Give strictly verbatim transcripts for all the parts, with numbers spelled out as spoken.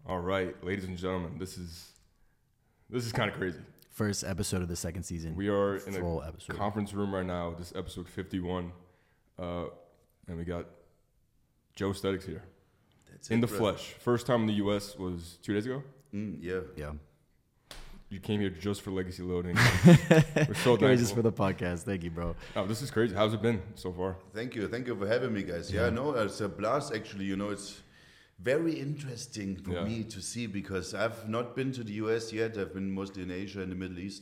All right, ladies and gentlemen, this is this is kind of crazy. First episode of the second season. We are in Full a episode. conference room right now. This is episode fifty-one, uh, and we got Joe Stedics here That's in it, the bro. flesh. First time in the U S was two days ago. Mm, yeah. Yeah. You came here just for Legacy Loading. We're so Great, thankful. just for the podcast. Thank you, bro. Oh, this is crazy. How's it been so far? Thank you. Thank you for having me, guys. Yeah, Yeah. no, it's a blast, actually. You know, it's very interesting for Yeah. me to see because I've not been to the U S yet. I've been mostly in Asia and the Middle East.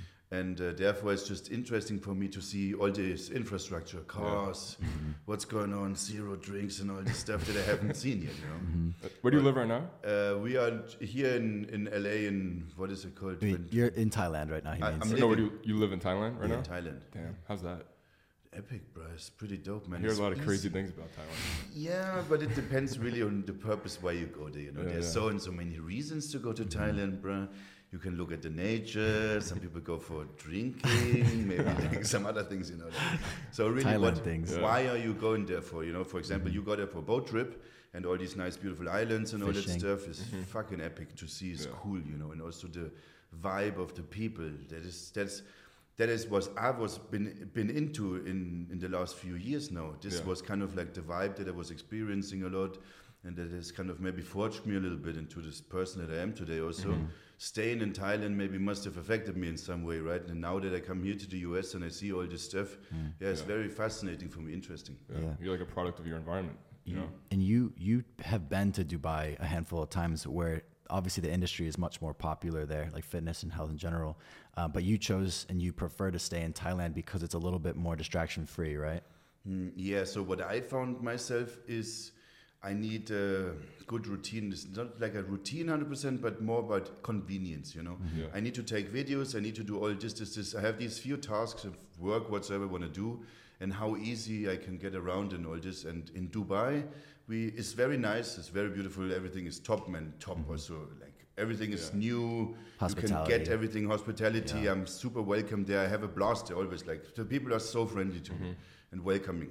And uh, therefore, it's just interesting for me to see all this infrastructure, cars, what's going on, zero drinks, and all this stuff that I haven't seen yet. You know, Uh, Where do you live right now? uh, we are here in, in L A. In what is it called? I mean, When- you're in Thailand right now. He I- means. I'm No, where do living- you, you live in Thailand right yeah, now? Thailand. Damn, how's that? Epic, bro. It's pretty dope, man. I hear It's a lot of crazy easy. things about Thailand. Yeah, but it depends really on the purpose why you go there. You know, Yeah, there's yeah. so and so many reasons to go to Thailand, bruh. You can look at the nature. Some people go for drinking, maybe like some other things. You know. So really, Thailand what? things. Yeah. Why are you going there for? You know, for example, you go there for a boat trip, and all these nice, beautiful islands and all that Fishing. stuff is fucking epic to see. It's Yeah. cool, you know, and also the vibe of the people. That is that's. That is what I was been been into in, in the last few years now. This Yeah. was kind of like the vibe that I was experiencing a lot, and that has kind of maybe forged me a little bit into this person that I am today. Also, staying in Thailand maybe must have affected me in some way, right? And now that I come here to the U S and I see all this stuff, yeah, it's Yeah. very fascinating for me, interesting. Yeah. Yeah. You're like a product of your environment. You know? And you you have been to Dubai a handful of times where obviously the industry is much more popular there, like fitness and health in general. Uh, but you chose and you prefer to stay in Thailand because it's a little bit more distraction free, right? Mm, yeah, so what I found myself is I need a good routine. It's not like a routine one hundred percent, but more about convenience, you know. Yeah. I need to take videos, I need to do all this, this, this. I have these few tasks of work, whatsoever I want to do, and how easy I can get around and all this. And in Dubai, we it's very nice, it's very beautiful, everything is top, man, top also. Like everything is Yeah. new, you can Hospitality. get everything, hospitality. Yeah. I'm super welcome there. I have a blast there always. Like the people are so friendly to me and welcoming.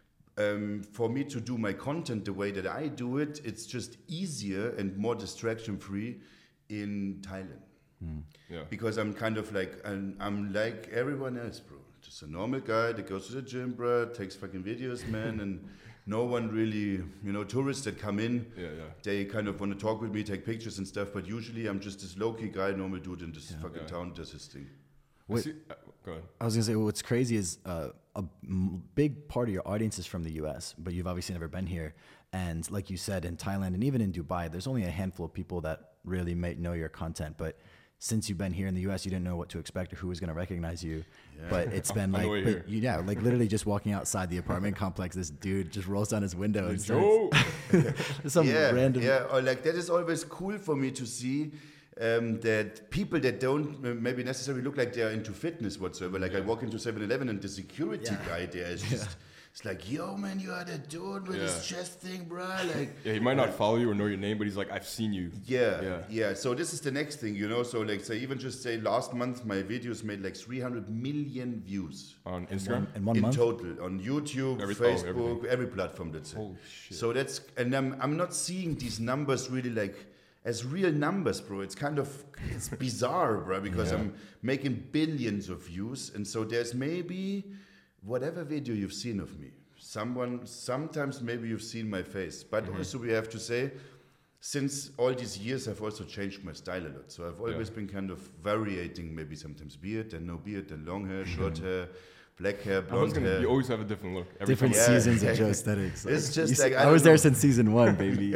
Um, for me to do my content the way that I do it, it's just easier and more distraction free in Thailand. Yeah. Because I'm kind of like, I'm, I'm like everyone else, bro. Just a normal guy that goes to the gym, bro, takes fucking videos, man, and no one really, you know, tourists that come in, Yeah, yeah. they kind of want to talk with me, take pictures and stuff, but usually I'm just this low-key guy, normal dude in this fucking Yeah. town, does his thing. I Wait. see- uh, go ahead. I was gonna say what's crazy is uh, a m- big part of your audience is from the U S, but you've obviously never been here. And like you said, in Thailand and even in Dubai, there's only a handful of people that really might know your content. But since you've been here in the U S, you didn't know what to expect or who was going to recognize you. But it's been On the like, way but here. you, yeah, like literally just walking outside the apartment complex, this dude just rolls down his window and Joe! starts some yeah, random. yeah, or like that is always cool for me to see um, that people that don't uh, maybe necessarily look like they're into fitness whatsoever. Like I walk into seven eleven and the security Yeah. guy there is just, it's like, yo, man, you are the dude with this Yeah. chest thing, bro. Like, Yeah, he might not follow you or know your name, but he's like, I've seen you. yeah, Yeah. yeah, So this is the next thing, you know. So like, say even just say last month my videos made like three hundred million views. On Instagram? In one in month? total on YouTube, Every- oh, Facebook, everything. every platform. That's it. Holy shit. So that's and I'm I'm not seeing these numbers really like as real numbers, bro. It's kind of it's bizarre, bro, because Yeah. I'm making billions of views, and so there's maybe whatever video you've seen of me. Someone sometimes maybe you've seen my face, but Mm-hmm. also we have to say. Since all these years, I've also changed my style a lot. So I've always Yeah. been kind of variating, maybe sometimes beard, then no beard, then long hair, short hair, black hair, I was blonde gonna, hair. you always have a different look. Every Different time. Yeah. seasons of Joe Aesthetics. It's just You like, see- I I was don't there know. since season one, baby.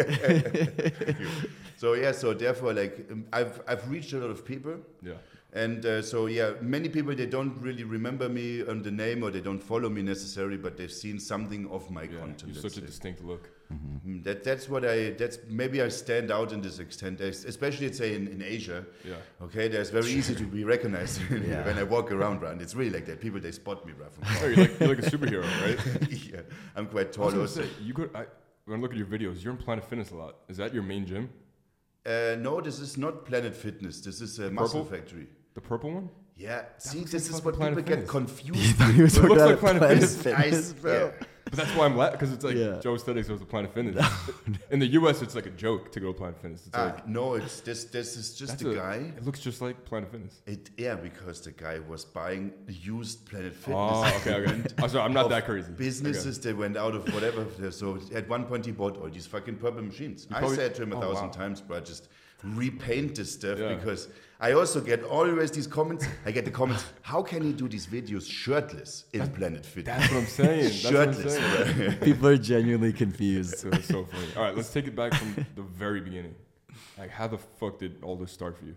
So yeah, so therefore, like um, I've I've reached a lot of people, Yeah. and uh, so yeah, many people they don't really remember me on the name or they don't follow me necessarily, but they've seen something of my Yeah. content. You have let's such a say. distinct look. Mm, That that's what I that's maybe I stand out in this extent, es- especially let's say in, in Asia. Yeah. Okay, there's very easy to be recognized Yeah. when I walk around, bro. And it's really like that. People they spot me, bro. From Oh, you're like, you're like a superhero, right? yeah, I'm quite I tall was gonna also. say, you go, I, when I look at your videos, you're in Planet Fitness a lot. Is that your main gym? Uh, no, this is not Planet Fitness. This is a Muscle purple? Factory. The purple one? Yeah, see, looks this like is what fucking people Planet get Fitness. confused. He was It talking looks about like Planet Planet Fitness. Fitness, I- bro. yeah. But that's why I'm laughing, because it's like Yeah. Joe Aesthetics goes to Planet Fitness. In the U S, it's like a joke to go to Planet Fitness. It's Ah, like, no, it's this. This is just that's a a- guy. It looks just like Planet Fitness. It yeah, because the guy was buying used Planet Fitness. Oh, okay, okay. Oh, sorry, I'm not of that crazy. Businesses that went out of whatever. So at one point he bought all these fucking purple machines. I probably- said to him a oh, thousand wow. times, bro, just repaint this stuff Yeah. because I also get always these comments. I get the comments, how can you do these videos shirtless in Planet Fitness? That's what I'm saying. That's Shirtless, what I'm saying. People are genuinely confused. So it's so funny. All right, let's take it back from the very beginning. Like, how the fuck did all this start for you?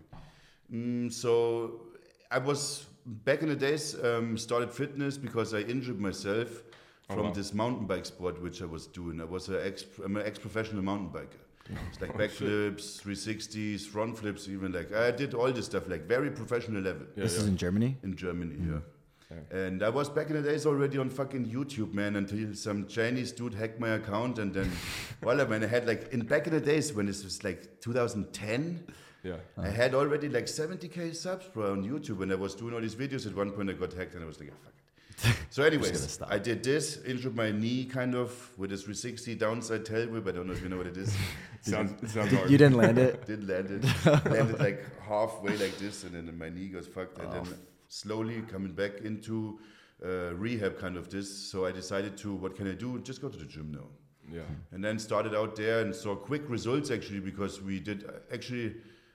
Mm, so I was back in the days um, started fitness because I injured myself Oh, from wow. this mountain bike sport which I was doing. I was an ex, I'm an ex-professional mountain biker. It's like Oh, backflips, three sixties, front flips, even like I did all this stuff like very professional level Yeah, This yeah. is in Germany? in Germany. Yeah. Okay. And I was back in the days already on fucking YouTube, man, until some Chinese dude hacked my account and then, well, man, I had like, in back in the days when this was like two thousand ten, Yeah. I had already like seventy K subs, bro, on YouTube, and I was doing all these videos. At one point, I got hacked, and I was like, ah, fuck it. So, gonna anyways, stop. I did this, injured my knee kind of with a three sixty downside tail whip. I don't know if you know what it is. Sounds, it sounds hard. You didn't land it? Did land it, landed like halfway like this, and then my knee got fucked, and then slowly coming back into uh, rehab kind of this. So I decided to, what can I do? Just go to the gym now. Yeah. And then started out there and saw quick results actually because we did uh, actually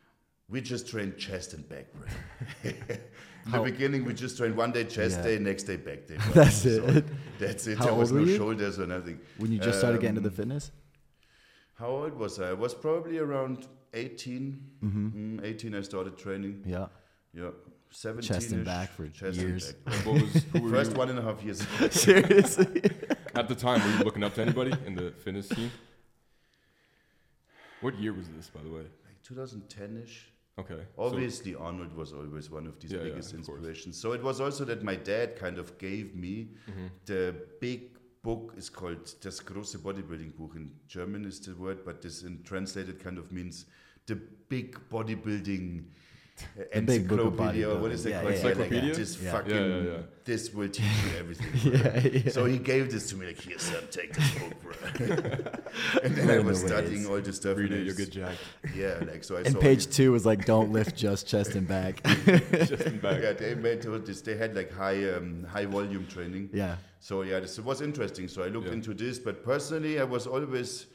we just trained chest and back. Right? In the How- beginning, we just trained one day chest Yeah. day, next day back day. That's So it. that's it. How there was old no were you? shoulders or nothing. When you just started getting into the Um, fitness? How old was I? I was probably around eighteen. Mm-hmm. Mm, eighteen, I started training. Yeah. Yeah, seventeen. Chest and back for years. What was, who were First you, one and a half years. Seriously? at the time, were you looking up to anybody in the fitness scene? What year was this, by the way? Like twenty ten-ish. Okay. so- Obviously, Arnold was always one of these Yeah, yeah, biggest of course. inspirations. So it was also that my dad kind of gave me Mhm. the big book is called Das große Bodybuilding Buch. In German is the word, but this in translated kind of means the big bodybuilding uh, The big book of encyclopedia. Or what is it bodybuilding. called? Yeah, yeah, yeah. Encyclopedia? This Yeah. fucking, Yeah, yeah, yeah. this will teach you everything. Yeah, yeah. So he gave this to me like, here, son, take this book, bro. And then I Learn was the studying ways. all this stuff. Read and it, I you'll just- get jacked. Yeah, like so I And saw page it. two was like, don't lift just chest and back. Just in back. Yeah, they made all this. They had like high, um, high volume training. Yeah. So yeah, this was interesting. So I looked Yeah. into this, but personally, I was always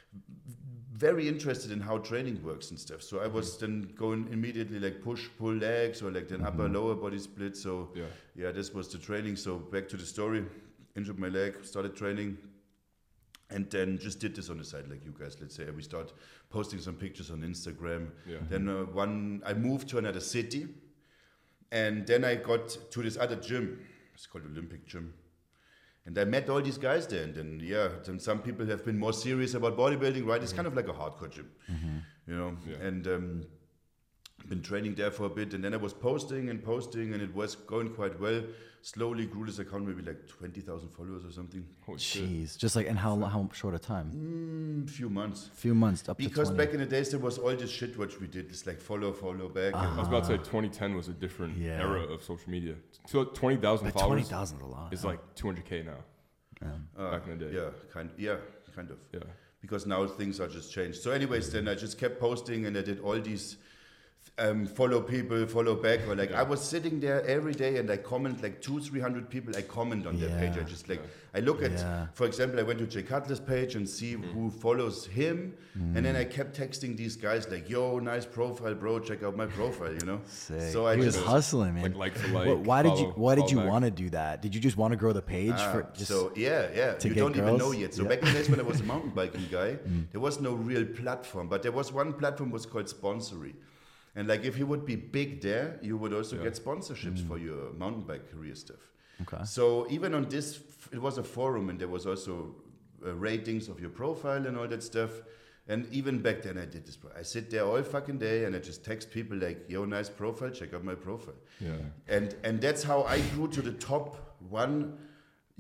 very interested in how training works and stuff. So I was then going immediately like push, pull legs, or like then upper, lower body split. So Yeah. yeah, this was the training. So back to the story, injured my leg, started training, and then just did this on the side, like you guys. Let's say we start posting some pictures on Instagram. Yeah. Then uh, one, I moved to another city, and then I got to this other gym. It's called Olympic Gym. And I met all these guys there, and then yeah, then some people have been more serious about bodybuilding, right? It's kind of like a hardcore gym, you know. Yeah. And um, been training there for a bit, and then I was posting and posting, and it was going quite well. Slowly grew this account, maybe like twenty thousand followers or something. Holy shit. Jeez. Just like, and how how short a time? Mm, few months. Few months, up Because to twenty. back in the days, there was all this shit which we did. It's like follow, follow back. I was about to say twenty ten was a different Yeah. era of social media. So twenty thousand But twenty followers thousand is a lot. is like two hundred K now. Yeah. Uh, back in the day. Yeah, kind, yeah, kind of. Yeah. Because now things are just changed. So, anyways, then I just kept posting, and I did all these um, follow people, follow back, or like Yeah. I was sitting there every day, and I comment like two, three hundred people. I comment on their page. I Yeah. just like I look at, Yeah. for example, I went to Jay Cutler's page and see who follows him, and then I kept texting these guys like, "Yo, nice profile, bro. Check out my profile." You know. Sick. So I he was just hustling, man. Like like for like. What- why did you follow- Why did you follow back. want to do that? Did you just want to grow the page Ah, for just? so yeah, yeah. to You get don't even know girls? yet. So Yeah. back in the days when I was a mountain biking guy, there was no real platform, but there was one platform was called Sponsory, and like if you would be big there, you would also Yeah. get sponsorships for your mountain bike career stuff. okay. So even on this, it was a forum, and there was also uh, ratings of your profile and all that stuff. And even back then, I did this. I sit there all fucking day, and I just text people like, "Yo, nice profile. Check out my profile." Yeah. And and that's how I grew to the top one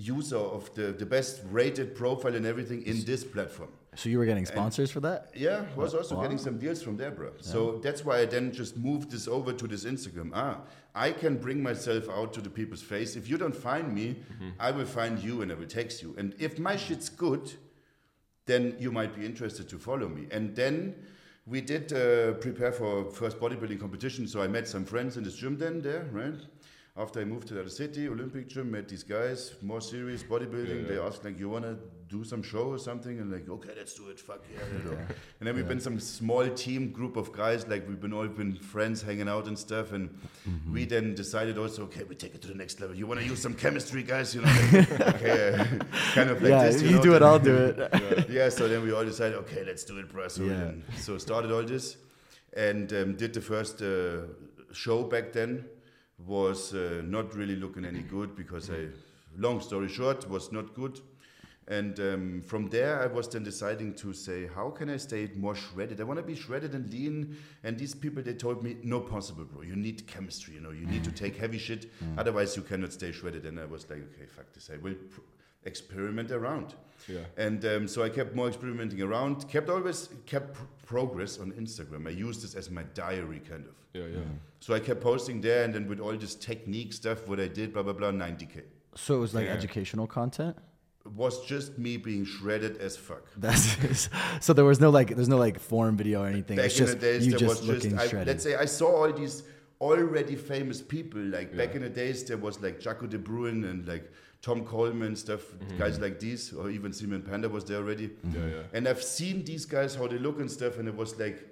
user of the, the best rated profile and everything in this platform. So you were getting sponsors and, for that? Yeah, I was also wow. getting some deals from there, bro. Yeah. So that's why I then just moved this over to this Instagram. Ah, I can bring myself out to the people's face. If you don't find me, mm-hmm. I will find you and I will text you. And if my shit's good, then you might be interested to follow me. And then we did uh, prepare for first bodybuilding competition. So I met some friends in this gym then there, right? After I moved to the other city, Olympic gym, met these guys, more serious bodybuilding. Yeah, yeah. They asked, like, you want to do some show or something? And like, okay, let's do it. Fuck yeah. yeah. And then we've yeah. been some small team group of guys, like we've been all been friends hanging out and stuff. And mm-hmm. we then decided also, okay, we take it to the next level. You want to use some chemistry, guys? You know, like, okay, uh, kind of like yeah, this. You, you know? do it, I'll do it. yeah. yeah, so then we all decided, okay, let's do it, bro. So, yeah. then, so started all this and um, did the first uh, show back then. Was uh, not really looking any good because I, long story short, was not good. And um, from there, I was then deciding to say, how can I stay more shredded? I want to be shredded and lean. And these people, they told me, no possible, bro. You need chemistry, you know. You need to take heavy shit. Mm. Otherwise, you cannot stay shredded. And I was like, okay, fuck this. I will pr- experiment around. Yeah. And um, so I kept more experimenting around, kept always kept pr- progress on Instagram. I used this as my diary, kind of. Yeah, yeah. Mm. So I kept posting there, and then with all this technique stuff, what I did, blah, blah, blah, ninety K. So it was like yeah. educational content? It was just me being shredded as fuck. That's so there was no like, there's no like form video or anything. Back it's in just the days, you there just was looking just, I, shredded. let's say I saw all these already famous people. Like yeah. back in the days, there was like Jaco de Bruin and like Tom Coleman stuff, mm-hmm. guys like these, or even Simon Panda was there already. Mm-hmm. Yeah, yeah. And I've seen these guys, how they look and stuff, and it was like,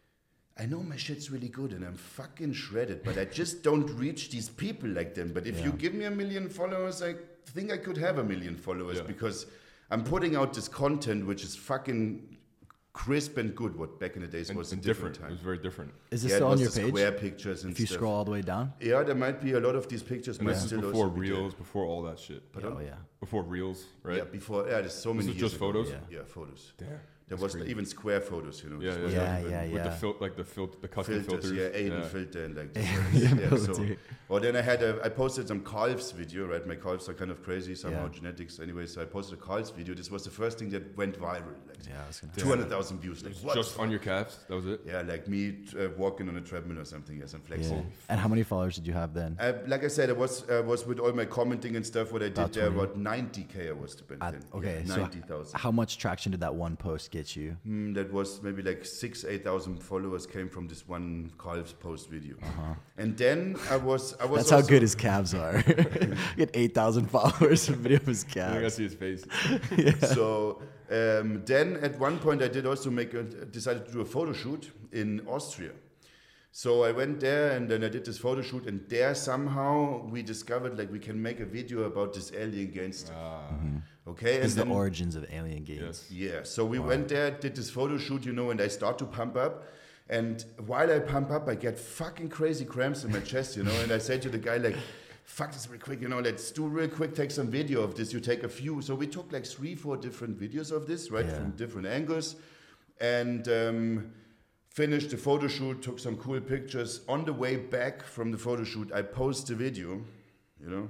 I know my shit's really good and I'm fucking shredded, but I just don't reach these people like them. But if yeah. you give me a million followers, I think I could have a million followers yeah. because I'm putting out this content which is fucking crisp and good. What back in the days and, was and a different, different time. It was very different. Is this yeah, still it on was your the page? Square pictures and if you stuff. scroll all the way down? Yeah, there might be a lot of these pictures. And might this is still before also be Reels, there. before all that shit. But oh, yeah. Before Reels, right? Yeah, before, yeah, there's so many This is years just ago. photos? Yeah, yeah photos. Damn. There That's was crazy. even square photos, you know. Yeah, This yeah, was yeah, even yeah, With yeah. the fil- like the fil- the custom filters, filters. yeah, Aiden yeah. filter and like. Yeah, yeah, so, filter. or then I had a, I posted some calves video, right? My calves are kind of crazy, somehow Yeah. genetics anyway. So I posted a calves video. This was the first thing that went viral. Like Yeah, I was gonna two hundred thousand views. Like what? Just on your calves? That was it? Yeah, like me uh, walking on a treadmill or something. Yes, I'm flexing. Yeah. And how many followers did you have then? Uh, like I said, I was uh, was with all my commenting and stuff. What I did About there, twenty. about ninety K I was spent. At, then. okay, yeah, so ninety thousand. how much traction did that one post get you? Mm, that was maybe like six, eight thousand followers came from this one calves post video. Uh-huh. And then I was, I was. That's how also- good his calves are. He had eight thousand followers in video of his I think I calves. see his face. Yeah. So um, then at one point I did also make a, decided to do a photo shoot in Austria. So I went there and then I did this photo shoot, and there somehow we discovered like we can make a video about this alien gangster. Ah, Okay, This is and the then, origins of Alien Games. yes. yeah, so we went there, did this photo shoot, you know, and I start to pump up. And while I pump up, I get fucking crazy cramps in my chest, you know. And I say to the guy, like, fuck this real quick, you know, let's do real quick, take some video of this. You take a few. So we took like three, four different videos of this, right, Yeah. from different angles. And um, finished the photo shoot, took some cool pictures. On the way back from the photo shoot, I post the video, you know.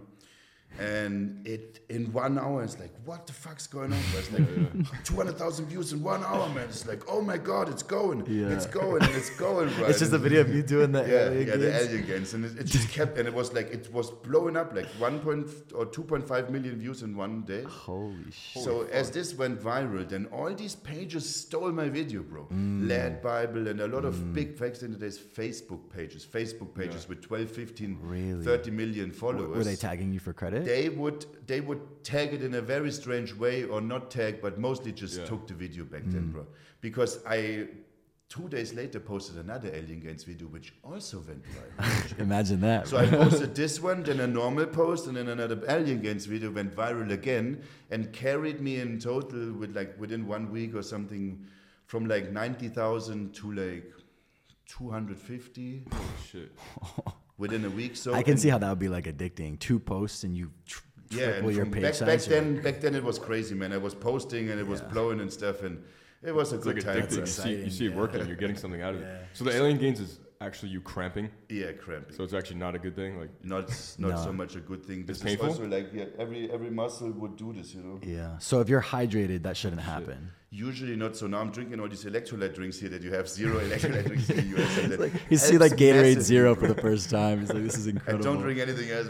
And it in one hour, it's like, what the fuck's going on? It's like two hundred thousand views in one hour, man. It's like, oh my god, it's going, Yeah. it's going, and it's going, right? It's just a video of you doing the yeah, Alien yeah, the Games. alien games, and it, it just kept, and it was like it was blowing up, like one point or two point five million views in one day. Holy shit. So as this went viral, then all these pages stole my video, bro. Mm. Lad Bible and a lot of big facts in the days, Facebook pages, Facebook pages Yeah. with twelve, fifteen, Really? thirty million followers. Were they tagging you for credit? They would they would tag it in a very strange way, or not tag, but mostly just Yeah. took the video back Mm. then, bro. Because I two days later posted another Alien Games video, which also went viral. Imagine that. So I posted this one, then a normal post, and then another Alien Games video went viral again, and carried me in total with like within one week or something, from like ninety thousand to like two hundred fifty Oh, shit. within a week. So I can and- see how that would be like addicting. Two posts and you tr- Yeah, triple and your from page back, size. back you're then, back then it was crazy, man. I was posting and it was Yeah. blowing and stuff, and it was a It's good like time. addictive. You That's see, you see it exciting, working, yeah. you're getting something out of it. Yeah. So the Alien Games is actually you cramping. Yeah, cramping. So it's actually not a good thing. Like Not not No. so much a good thing. This It's is painful? also like yeah, every every muscle would do this, you know. Yeah. So if you're hydrated, that shouldn't happen. Usually not. So now I'm drinking all these electrolyte drinks here that you have zero electrolyte drinks in the U S. And that You see like helps Gatorade massively, Zero bro. for the first time. He's like, this is I incredible. don't drink anything else.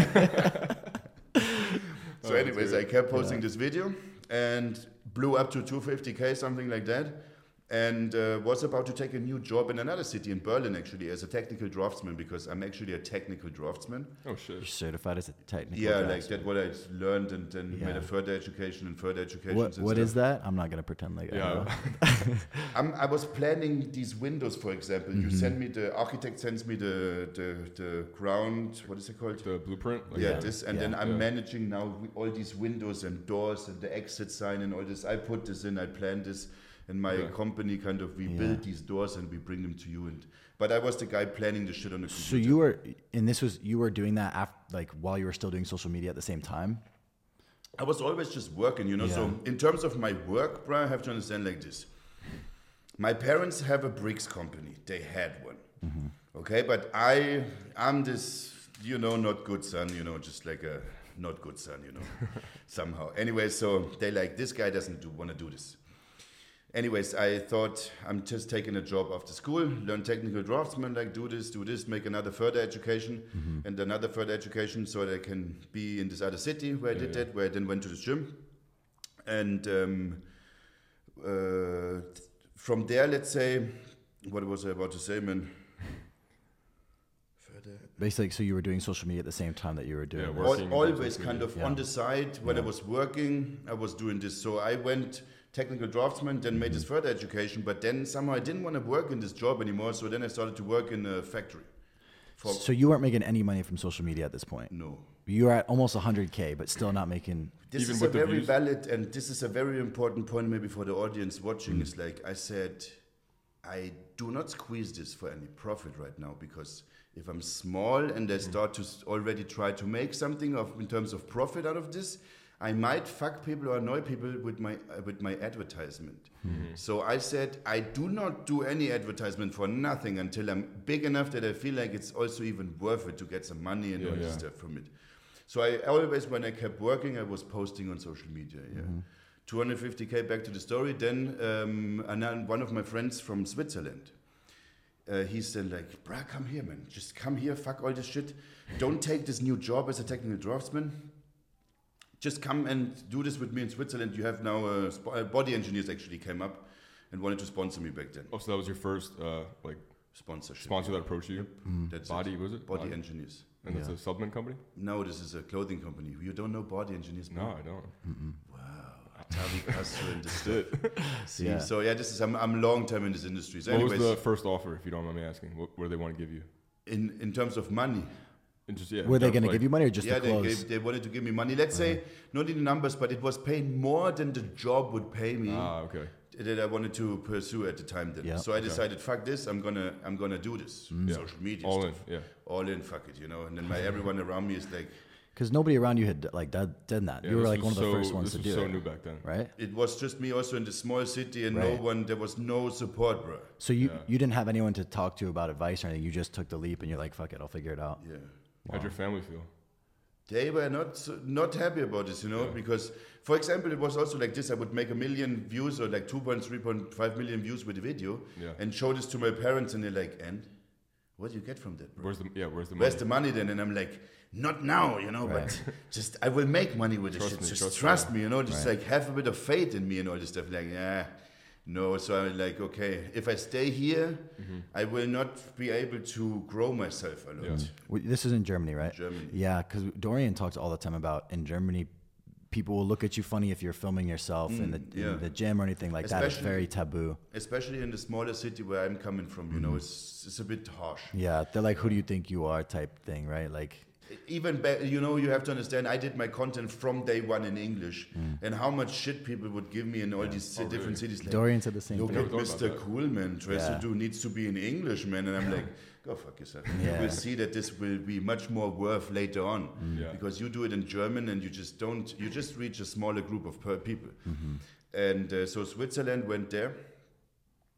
Bro. So, Oh, anyways, dude. I kept posting Yeah. this video and blew up to two hundred fifty K, something like that. And uh, was about to take a new job in another city, in Berlin, actually, as a technical draftsman, because I'm actually a technical draftsman. oh shit. You're certified as a technical Yeah, like draftsman. that what I learned, and then Yeah. made a further education and further education. What, what is that? I'm not going to pretend like I Yeah. know. I'm, I was planning these windows, for example. You Mm-hmm. send me, the architect sends me the, the, the ground, what is it called? The blueprint. Like yeah, Yeah. this, and Yeah. then I'm Yeah. managing now wi- all these windows and doors and the exit sign and all this. I put this in, I planned this, and my Yeah. company kind of, we Yeah. build these doors and we bring them to you. And But I was the guy planning the shit on the computer. So you were, and this was, you were doing that after, like while you were still doing social media at the same time? I was always just working, you know. So Yeah. in terms of my work, bro, I have to understand like this. My parents have a bricks company. They had one. Mm-hmm. Okay, but I, I'm this, you know, not good son, you know, just like a not good son, you know, somehow. Anyway, so they like, this guy doesn't do, want to do this. Anyways, I thought I'm just taking a job after school, learn technical draftsman, like do this, do this, make another further education Mm-hmm. and another further education so that I can be in this other city where I Yeah, did yeah. that, where I then went to the gym. And um, uh, from there, let's say, what was I about to say, man? Further Basically, so you were doing social media at the same time that you were doing Yeah, this. work- Al- working on always social kind media. of on Yeah. the side when I Yeah. was working, I was doing this. So I went technical draftsman, then made this Mm-hmm. further education, but then somehow I didn't want to work in this job anymore. So then I started to work in a factory. For So you weren't making any money from social media at this point. no, You were at almost one hundred K, but still not making. this Even is with a the very views? valid, and this is a very important point maybe for the audience watching. Mm. Is like I said, I do not squeeze this for any profit right now, because if I'm small and I start to s- already try to make something of in terms of profit out of this, I might fuck people or annoy people with my uh, with my advertisement. So I said I do not do any advertisement for nothing until I'm big enough that I feel like it's also even worth it to get some money and Yeah, all this yeah. stuff from it. So I always, when I kept working, I was posting on social media. Yeah, two hundred fifty K. Back to the story. Then um, and then one of my friends from Switzerland. Uh, he said like, "Bruh, come here, man. Just come here. Fuck all this shit. Don't take this new job as a technical draftsman. Just come and do this with me in Switzerland. You have now uh, sp- uh, body engineers actually came up and wanted to sponsor me back then. Oh, so that was your first uh, like Sponsorship. sponsor that approached you? That's Body, it. was it? Body engineers. And it's Yeah. a supplement company? No, this is a clothing company. You don't know body engineers? No, bro? I don't. Wow. Tavi Castro and this That's stuff. it. See, Yeah. so yeah, this is I'm, I'm long time in this industry. So What anyways, was the first offer, if you don't mind me asking? What, what do they want to give you? in in terms of money, And just, yeah, Were they just going to like- give you money or just yeah, the they clothes? gave, they wanted to give me money. Let's say not in the numbers, but it was paying more than the job would pay me. Ah, okay. That I wanted to pursue at the time. Then, Yeah. so I Okay. decided, fuck this. I'm gonna I'm gonna do this. Yeah. Social media All in, stuff. yeah. All in, fuck it, you know. And then my everyone around me is like, Because nobody around you had like done, done that. Yeah, you were this like one was of the so- first ones this to was do so it, new back then. right? it was just me also in the small city, and no Right. one. There was no support, bro. So you Yeah. you didn't have anyone to talk to about advice or anything. You just took the leap and you're like, fuck it, I'll figure it out. Yeah. How'd your family feel? They were not so- not happy about this, you know, Yeah. because, for example, it was also like this. I would make a million views or like two point three point five million views with the video, Yeah. and show this to my parents, and they're like, "And what do you get from that, bro? Where's the, yeah, where's the money? Where's the money then?" And I'm like, "Not now, you know, Right. but just I will make money with this Trust shit. me, Just trust trust, me. me, you know, just Right. like have a bit of faith in me and all this stuff." Like, yeah. No, so I'm like, okay, if I stay here, Mm-hmm. I will not be able to grow myself a lot. Yeah. Well, this is in Germany, right? Germany. Yeah, because Dorian talks all the time about in Germany, people will look at you funny if you're filming yourself in, the, yeah. in the gym or anything like that. It's Especially- very taboo. Especially in the smaller city where I'm coming from, you Mm-hmm. know, it's it's a bit harsh. Yeah, they're like, who do you think you are type thing, right? Like, Even ba- you know, you have to understand. I did my content from day one in English, Mm. and how much shit people would give me in all these ci- Oh, different really? cities. Like, Dorian said the same look thing. at Never thought Mister about that. Coolman tries Yeah. to do needs to be in English, man, and I'm like, go fuck yourself. Yeah. You will see that this will be much more worth later on, Yeah. because you do it in German and you just don't. You just reach a smaller group of per- people, Mm-hmm. and uh, so Switzerland went there.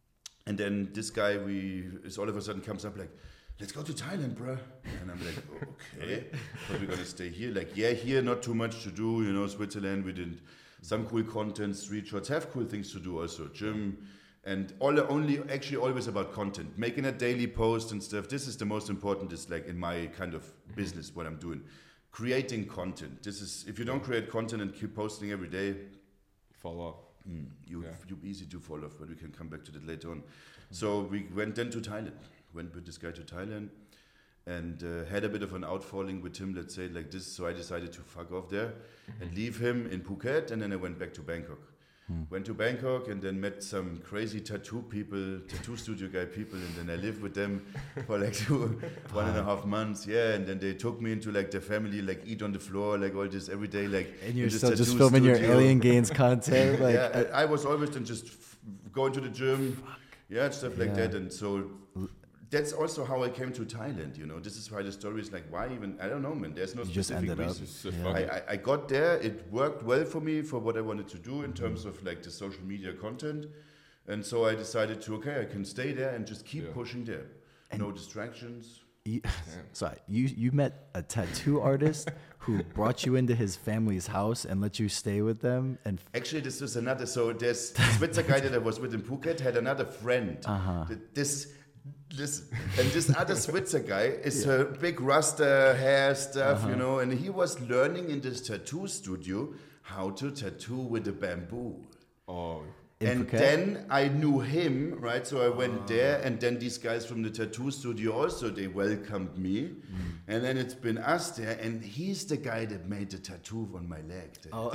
And then this guy, we is all of a sudden comes up like, let's go to Thailand, bruh. And I'm like, oh, okay, but we're gonna stay here. Like, yeah, here not too much to do, you know. Switzerland, we did some cool content, street shots, have cool things to do also, gym, and all only actually always about content, making a daily post and stuff. This is the most important. Is like in my kind of business, what I'm doing, creating content. This is if you don't create content and keep posting every day, fall off. Mm, you Yeah. you easy to fall off, but we can come back to that later on. So we went then to Thailand. Went with this guy to Thailand, and uh, had a bit of an outfalling with him. Let's say like this. So I decided to fuck off there and leave him in Phuket, and then I went back to Bangkok. Hmm. Went to Bangkok and then met some crazy tattoo people, tattoo studio guy people, and then I lived with them for like two, one and a half months. Yeah, and then they took me into like their family, like eat on the floor, like all this every day, like. And you're in this still just tattoo filming your studio. Alien Gains content. Like, yeah, I, I was always then just f- going to the gym, yeah, stuff like Yeah. that, and so. That's also how I came to Thailand, you know. This is why the story is like, why even? I don't know, man. There's no You just specific ended up- reason. Just, just Yeah. fuck I, it. I, I got there. It worked well for me for what I wanted to do in terms of like the social media content, and so I decided to okay, I can stay there and just keep Yeah. pushing there. no distractions. You, sorry, you you met a tattoo artist who brought you into his family's house and let you stay with them, and Actually, this is another. So there's the Switzer guy that I was with in Phuket had another friend. Uh-huh. Th- This, this, and this other Switzer guy is a big Rasta hair stuff, Uh-huh. you know, and he was learning in this tattoo studio how to tattoo with the bamboo. Oh, in and Phuket? then I knew him, right? So I went there, and then these guys from the tattoo studio also they welcomed me, and then it's been us there, and he's the guy that made the tattoo on my leg. oh,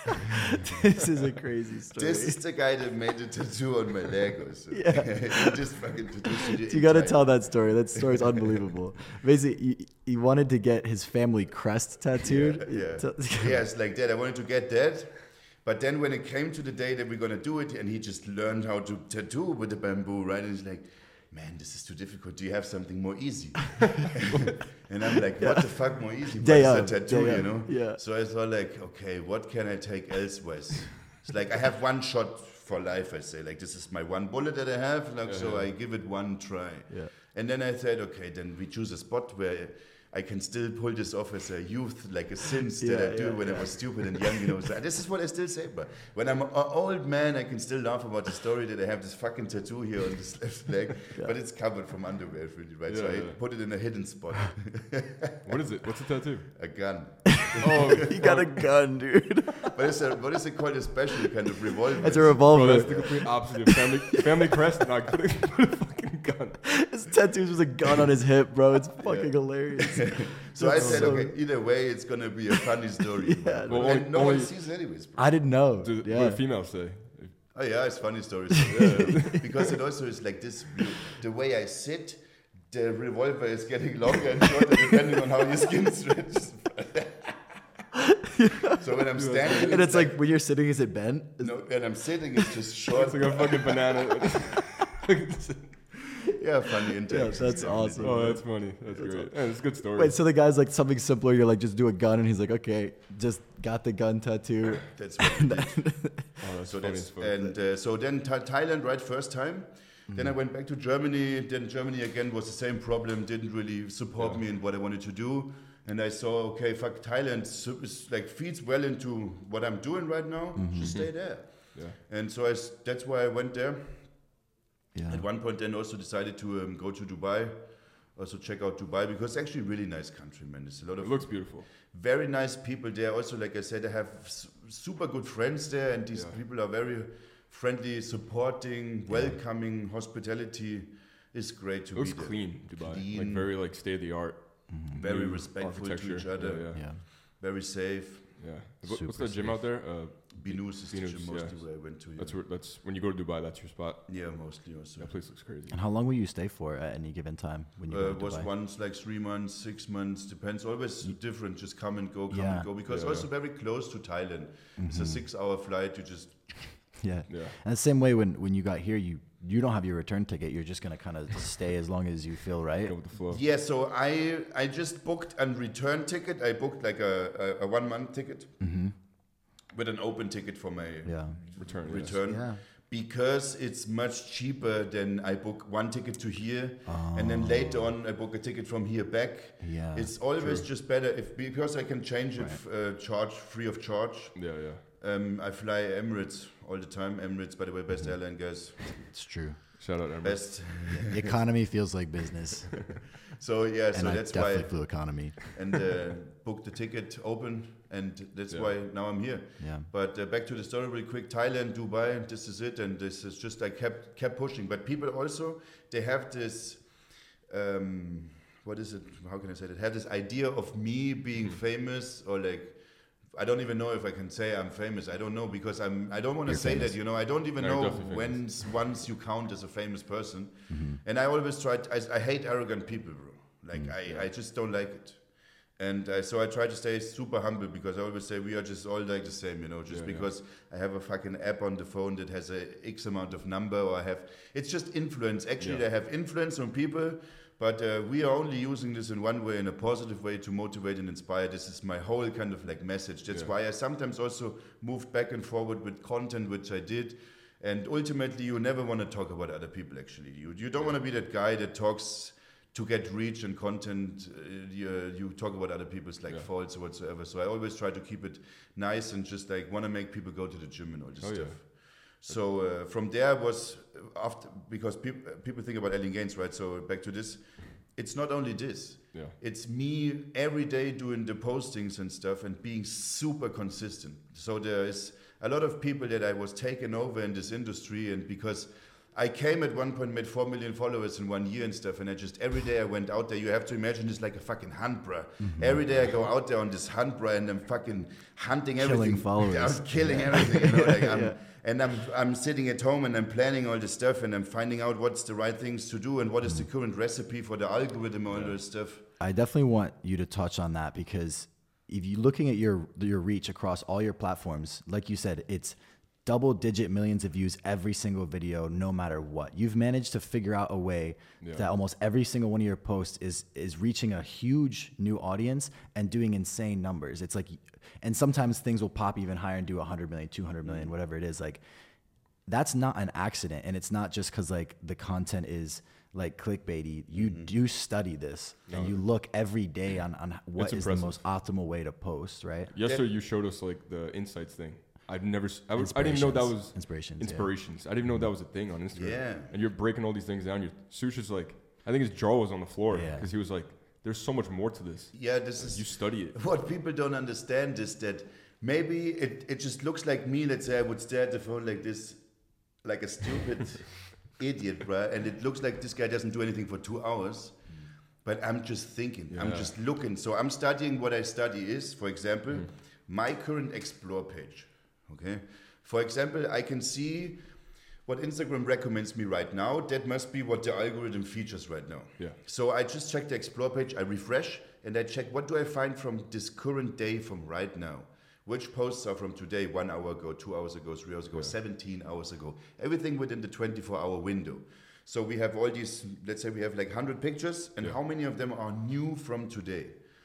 this is a crazy story. This is the guy that made the tattoo on my leg also. Yeah. In this fucking tattoo studio. You got to in tell that story. That story's unbelievable. Basically, he, he wanted to get his family crest tattooed. Yeah. To- Yes, like that. I wanted to get that. But then when it came to the day that we're going to do it, and he just learned how to tattoo with the bamboo, right? And he's like, man, this is too difficult. Do you have something more easy? And I'm like, what the fuck more easy? What Day is a of, tattoo, day you of, know? yeah. So I thought like, okay, what can I take elsewhere? It's like I have one shot for life, I say. Like, this is my one bullet that I have, like, so Yeah. I give it one try. Yeah. And then I said, okay, then we choose a spot where I can still pull this off as a youth, like a sins that Yeah, I do yeah, when yeah. I was stupid and young, you know. So this is what I still say, but when I'm an old man, I can still laugh about the story that I have this fucking tattoo here on this left leg, Yeah. but it's covered from underwear, really, right? so Yeah, I yeah. put it in a hidden spot, what is it? What's the tattoo? a gun. Oh, you got a gun, dude. But it's a, what is it called? A special kind of revolver. It's a bro, revolver. that's the complete opposite of family, family crest. Not put a, put a fucking gun. His tattoos was a gun on his hip, bro. It's fucking hilarious. So I That's said, so- okay, either way, it's gonna be a funny story. Yeah, But- Well, and only- no one only- sees it anyways. Bro. I didn't know. Do, yeah. What do females say? Oh yeah, it's funny stories. Yeah. Because it also is like this, the way I sit, the revolver is getting longer and shorter depending on how your skin stretches. So when I'm standing, And it's like when you're sitting, is it bent? no, when I'm sitting, it's just short. It's like a fucking banana. Yeah, funny interactions. that's definitely. awesome. Oh, that's funny. That's great. And it's a good story. Wait, so the guy's like something simpler. You're like, just do a gun, and he's like, okay, just got the gun tattoo. That's what we did. oh, that's So funny that's as fuck. and uh, so then Tha- Thailand, right, first time. Then I went back to Germany. Then Germany again was the same problem. Didn't really support Yeah. me in what I wanted to do. And I saw, okay, fuck, Thailand su- is, like feeds well into what I'm doing right now. Just stay there. Yeah. And so I s that's why I went there. Yeah. At one point, then also decided to um, go to Dubai, also check out Dubai because it's actually a really nice country, man. There's a lot It of looks beautiful. very nice people there. Also, like I said, I have s- super good friends there, and these Yeah. people are very friendly, supporting, welcoming. Hospitality is great to It looks be there. clean, Dubai. Like Clean. very like state of the art. Very new respectful to architecture. each other, Yeah, Yeah. very safe. yeah. yeah. What, what's Super the gym safe. out there? Uh, Binus is the Binus, gym yeah. mostly where I went to. Yeah, that's where. That's when you go to Dubai. That's your spot. yeah mostly also. That place looks crazy. And how long will you stay for at any given time when you Uh, go it to was Dubai? once like three months, six months, depends. Always different. Just come and go, come Yeah. and go. Because Yeah, also yeah. very close to Thailand. It's a six-hour flight. You just Yeah. Yeah. And the same way when when you got here, you you don't have your return ticket. You're just gonna kind of stay as long as you feel right. Go with the flow. yeah. So I I just booked a return ticket. I booked like a a, a one-month ticket Mm-hmm. with an open ticket for my Yeah. Return. yes. return. Yeah. because it's much cheaper than I book one ticket to here, Oh. and then later on I book a ticket from here back. Yeah, It's always just better if because I can change it uh, charge free of charge. Yeah, yeah. Um, I fly Emirates all the time. Emirates, by the way, best Mm-hmm. airline, guys. It's true. Shout out, Emirates. Best. The economy feels like business, So yeah, so and I that's definitely why flew economy. and uh, booked the ticket open, and that's Yeah. why now I'm here. Yeah. But uh, back to the story real quick. Thailand, Dubai, this is it, and this is just I kept kept pushing. But people also they have this. Um, what is it? How can I say that? Have this idea of me being famous or like. I don't even know if I can say I'm famous. I don't know because I'm. I don't want to You're say famous. that. You know, I don't even No, you're know definitely when once you count as a famous person. Mm-hmm. And I always try. I, I hate arrogant people, bro. Like Mm, I, yeah. I just don't like it. And uh, so I try to stay super humble because I always say we are just all like the same, you know. Just Yeah, yeah. because I have a fucking app on the phone that has a X amount of number, or I have, it's just influence. Actually, Yeah. I have influence on people, but uh, we are only using this in one way, in a positive way, to motivate and inspire. This is my whole kind of like message. That's Yeah. why I sometimes also moved back and forward with content, which I did. And ultimately, you never want to talk about other people. Actually, you you don't want to be that guy that talks. To get reach and content, uh, you, you talk about other people's like Yeah. faults or whatsoever. So I always try to keep it nice and just like want to make people go to the gym and all this Oh, stuff. yeah. So uh, from there was after because people people think about Alien Gains, right? So back to this, it's not only this. Yeah. It's me every day doing the postings and stuff and being super consistent. So there is a lot of people that I was taken over in this industry, and because I came at one point, made four million followers in one year and stuff, and I just every day I went out there. You have to imagine this like a fucking hunt, bruh. Mm-hmm. Every day I go out there on this hunt, bruh, and I'm fucking hunting everything. Killing followers. I'm killing everything, you know. Like I'm, Yeah. And I'm I'm sitting at home and I'm planning all this stuff, and I'm finding out what's the right things to do and what is the current recipe for the algorithm, all this stuff. I definitely want you to touch on that because if you're looking at your your reach across all your platforms, like you said, it's double digit millions of views every single video, no matter what. You've managed to figure out a way Yeah. that almost every single one of your posts is is reaching a huge new audience and doing insane numbers. It's like, and sometimes things will pop even higher and do one hundred million, two hundred million, whatever it is. Like, that's not an accident, and it's not just because like the content is like clickbaity. You Mm-hmm. do study this, and you look every day on on what It's is the impressive. most optimal way to post, right? Yesterday you showed us like the insights thing. I'd never. s- I, was, I didn't even know that was Inspirations, yeah. inspirations. I didn't even know that was a thing on Instagram. Yeah. And you're breaking all these things down. Your Sush is like, I think his jaw was on the floor Yeah. because he was like, "There's so much more to this. Yeah, this is You study it." what people don't understand is that maybe it, it just looks like me. Let's say I would stare at the phone like this, like a stupid idiot, bruh. And it looks like this guy doesn't do anything for two hours. But I'm just thinking. I'm Yeah. just looking. So I'm studying. What I study is, for example, my current Explore page. Okay. For example, I can see what Instagram recommends me right now. That must be what the algorithm features right now. Yeah. So I just check the Explore page, I refresh, and I check what do I find from this current day from right now. Which posts are from today, one hour ago, two hours ago, three hours ago, Yeah. seventeen hours ago. Everything within the twenty-four hour window. So we have all these, let's say we have like one hundred pictures, and Yeah. how many of them are new from today?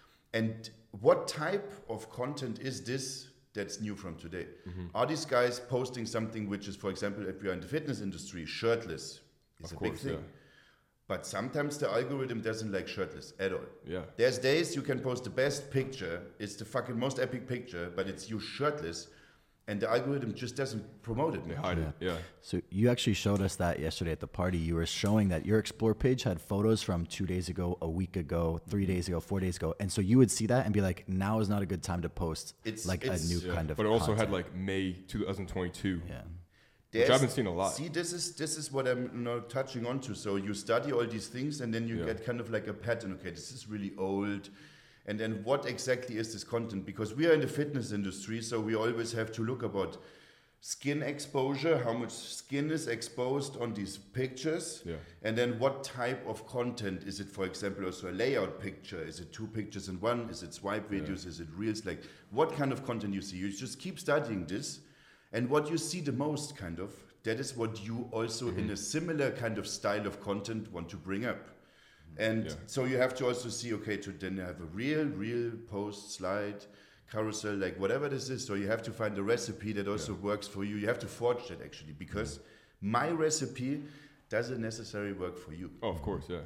And what type of content is this that's new from today? Mm-hmm. Are these guys posting something which is, for example, if you're in the fitness industry, shirtless is Of a big course, thing. yeah. But sometimes the algorithm doesn't like shirtless at all. Yeah. There's days you can post the best picture, it's the fucking most epic picture, but it's you shirtless, and the algorithm just doesn't promote it. They hide it. Yeah. So you actually showed us that yesterday at the party. You were showing that your Explore page had photos from two days ago, a week ago, three days ago, four days ago. And so you would see that and be like, now is not a good time to post It's- like it's- a new Yeah. kind of But it also content. had like May twenty twenty-two. Yeah. Which I've been seeing a lot. See, this is this is what I'm you know, touching onto. So you study all these things, and then you Yeah. get kind of like a pattern. Okay, this is really old, and then what exactly is this content? Because we are in the fitness industry, so we always have to look about skin exposure, how much skin is exposed on these pictures, Yeah. and then what type of content is it? For example, also a layout picture. Is it two pictures in one? Is it swipe videos? Is it reels? Like what kind of content you see? You just keep studying this. And what you see the most, kind of, that is what you also in a similar kind of style of content want to bring up. And Yeah. so you have to also see, okay, to then have a real, real post slide, carousel, like whatever this is. So you have to find a recipe that also yeah. works for you. You have to forge that actually, because my recipe doesn't necessarily work for you. Oh, of course, yeah.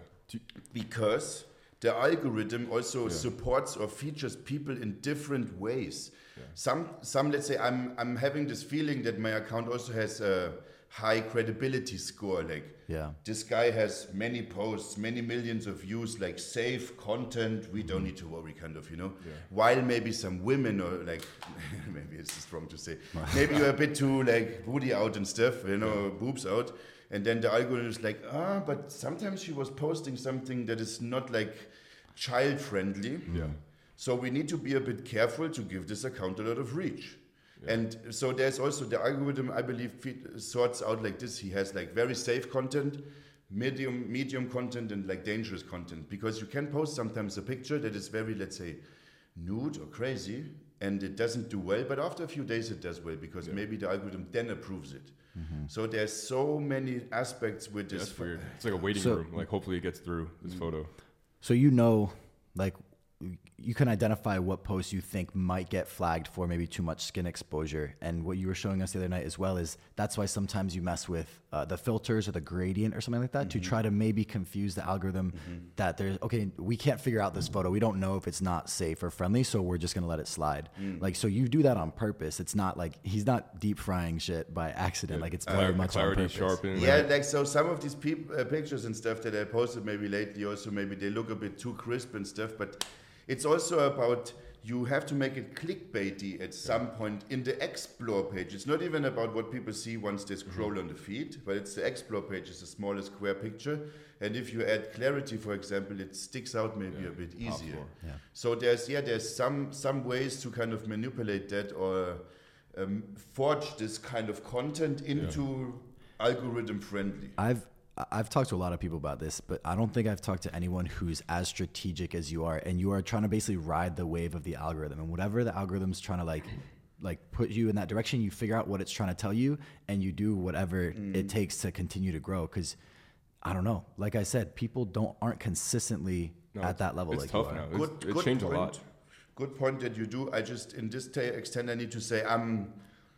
Because the algorithm also yeah. supports or features people in different ways. Yeah. Some, some let's say I'm, I'm having this feeling that my account also has a high credibility score. Like yeah. this guy has many posts, many millions of views, like safe content. We don't need to worry, kind of, you know. Yeah. While maybe some women or like, maybe it's wrong to say, maybe you're a bit too like booty out and stuff, you know, yeah. boobs out. And then the algorithm is like, ah, but sometimes she was posting something that is not like child friendly. Yeah. So we need to be a bit careful to give this account a lot of reach. Yeah. And so there's also the algorithm, I believe, feed, sorts out like this. He has like very safe content, medium, medium content, and like dangerous content. Because you can post sometimes a picture that is very, let's say, nude or crazy, and it doesn't do well. But after a few days, it does well because yeah. maybe the algorithm then approves it. Mm-hmm. So there's so many aspects with this. Yeah, that's weird. It's like a waiting so, room. Like hopefully it gets through this mm-hmm. photo. So you know, like you can identify what posts you think might get flagged for maybe too much skin exposure. And what you were showing us the other night as well is that's why sometimes you mess with uh, the filters or the gradient or something like that mm-hmm. to try to maybe confuse the algorithm mm-hmm. that there's, okay, we can't figure out this photo. We don't know if it's not safe or friendly, so we're just going to let it slide. Mm. Like, so you do that on purpose. It's not like he's not deep frying shit by accident. Yeah. Like it's very uh, much clarity on purpose. Sharpened, yeah, right? like so some of these peop- uh, pictures and stuff that I posted maybe lately also, maybe they look a bit too crisp and stuff, but it's also about you have to make it clickbaity at some point in the explore page. It's not even about what people see once they scroll mm-hmm. on the feed, but it's the explore page. It's a smaller square picture. And if you add clarity, for example, it sticks out maybe yeah. a bit easier. Yeah. So there's yeah, there's some some ways to kind of manipulate that or um, forge this kind of content into yeah. algorithm friendly. I've I've talked to a lot of people about this, but I don't think I've talked to anyone who's as strategic as you are, and you are trying to basically ride the wave of the algorithm, and whatever the algorithm's trying to like, like put you in that direction, you figure out what it's trying to tell you, and you do whatever mm. it takes to continue to grow. Because I don't know, like I said, people don't aren't consistently no, at that level. It's like tough you are. now. Good, it's, it's good changed point. a lot. Good point that you do. I just in this t- extent I need to say I'm.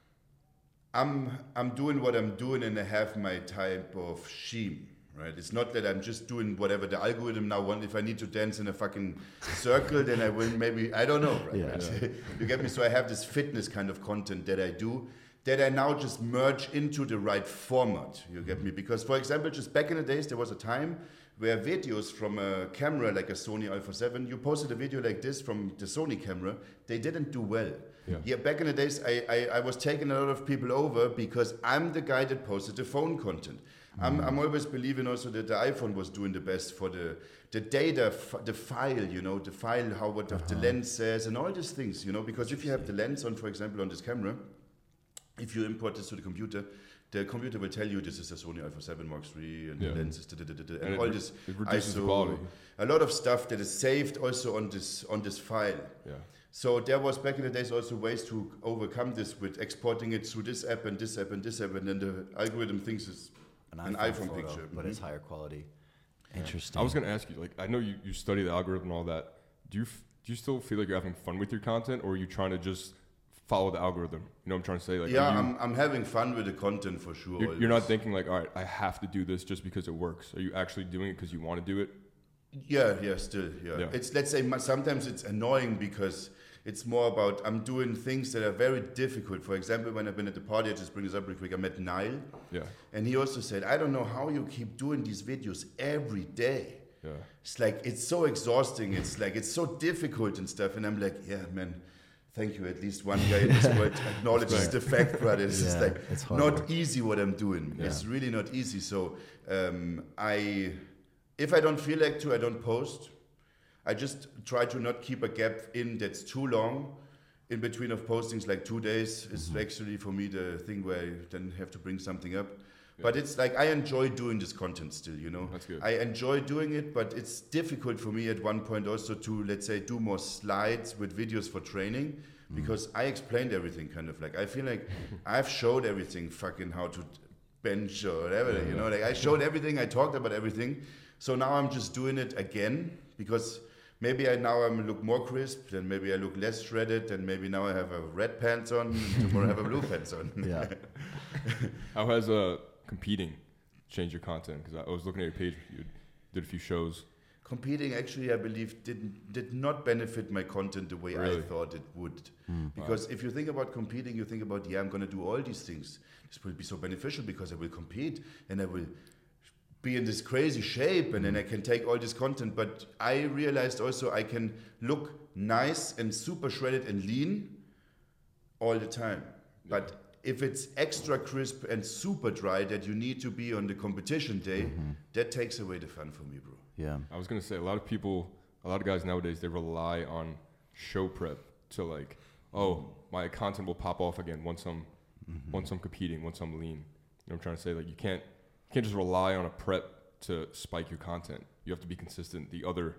I'm I'm doing what I'm doing, and I have my type of scheme. Right? It's not that I'm just doing whatever the algorithm now wants. If I need to dance in a fucking circle, then I will maybe, I don't know. Right? Yeah, yeah. You get me? So I have this fitness kind of content that I do that I now just merge into the right format. You get me? Because, for example, just back in the days, there was a time where videos from a camera like a Sony Alpha seven, you posted a video like this from the Sony camera, they didn't do well. Yeah. yeah, back in the days, I, I, I was taking a lot of people over because I'm the guy that posted the phone content. I'm, I'm always believing also that the iPhone was doing the best for the the data, f- the file, you know, the file, how what uh-huh. the lens says, and all these things, you know, because if you have the lens on, for example, on this camera, if you import this to the computer, the computer will tell you this is a Sony Alpha seven Mark three, and yeah. the lens is da, da, da, da, and, and all it, this it reduces I S O, the quality. A lot of stuff that is saved also on this on this file. Yeah. So there was back in the days also ways to overcome this with exporting it through this app and this app and this app, and then the algorithm thinks it's an iPhone, an iPhone photo, picture, but mm-hmm. it's higher quality. Yeah. Interesting. I was going to ask you, like, I know you, you study the algorithm and all that. Do you f- do you still feel like you're having fun with your content, or are you trying to just follow the algorithm? You know what I'm trying to say? Like, yeah, you, I'm I'm having fun with the content for sure. You're, you're not thinking like, all right, I have to do this just because it works. Are you actually doing it because you want to do it? Yeah, yeah, still, yeah. yeah. It's let's say sometimes it's annoying because it's more about I'm doing things that are very difficult. For example, when I've been at the party, I just bring this up real quick. I met Niall, yeah, and he also said, "I don't know how you keep doing these videos every day. Yeah, it's like it's so exhausting. It's like it's so difficult and stuff." And I'm like, "Yeah, man." Thank you. At least one guy in this world acknowledges the fact, brother. It's yeah, just like it's not easy what I'm doing. Yeah. It's really not easy. So um, I, if I don't feel like to, I don't post. I just try to not keep a gap in that's too long in between of postings. Like two days is mm-hmm. actually for me the thing where I then have to bring something up. Yeah. But it's like I enjoy doing this content still, you know. That's good. I enjoy doing it, but it's difficult for me at one point also to, let's say, do more slides with videos for training because mm. I explained everything kind of like. I feel like I've showed everything, fucking how to bench or whatever, yeah, you know. Like I showed everything, I talked about everything. So now I'm just doing it again because maybe I now I look more crisp, then maybe I look less shredded, and maybe now I have a red pants on, and tomorrow I have a blue pants on. Yeah. How has uh, competing changed your content? Because I was looking at your page, you did a few shows. Competing actually, I believe, didn't did not benefit my content the way Really? I thought it would. Mm. Because if you think about competing, you think about, yeah, I'm going to do all these things. This will be so beneficial because I will compete and I will be in this crazy shape and then I can take all this content. But I realized also I can look nice and super shredded and lean all the time. But if it's extra crisp and super dry that you need to be on the competition day, Mm-hmm. that takes away the fun for me, bro. Yeah. I was gonna say a lot of people, a lot of guys nowadays, they rely on show prep to like, oh, my content will pop off again once I'm, Mm-hmm. once I'm competing, once I'm lean. You know what I'm trying to say? Like you can't, you can't just rely on a prep to spike your content. You have to be consistent. The other,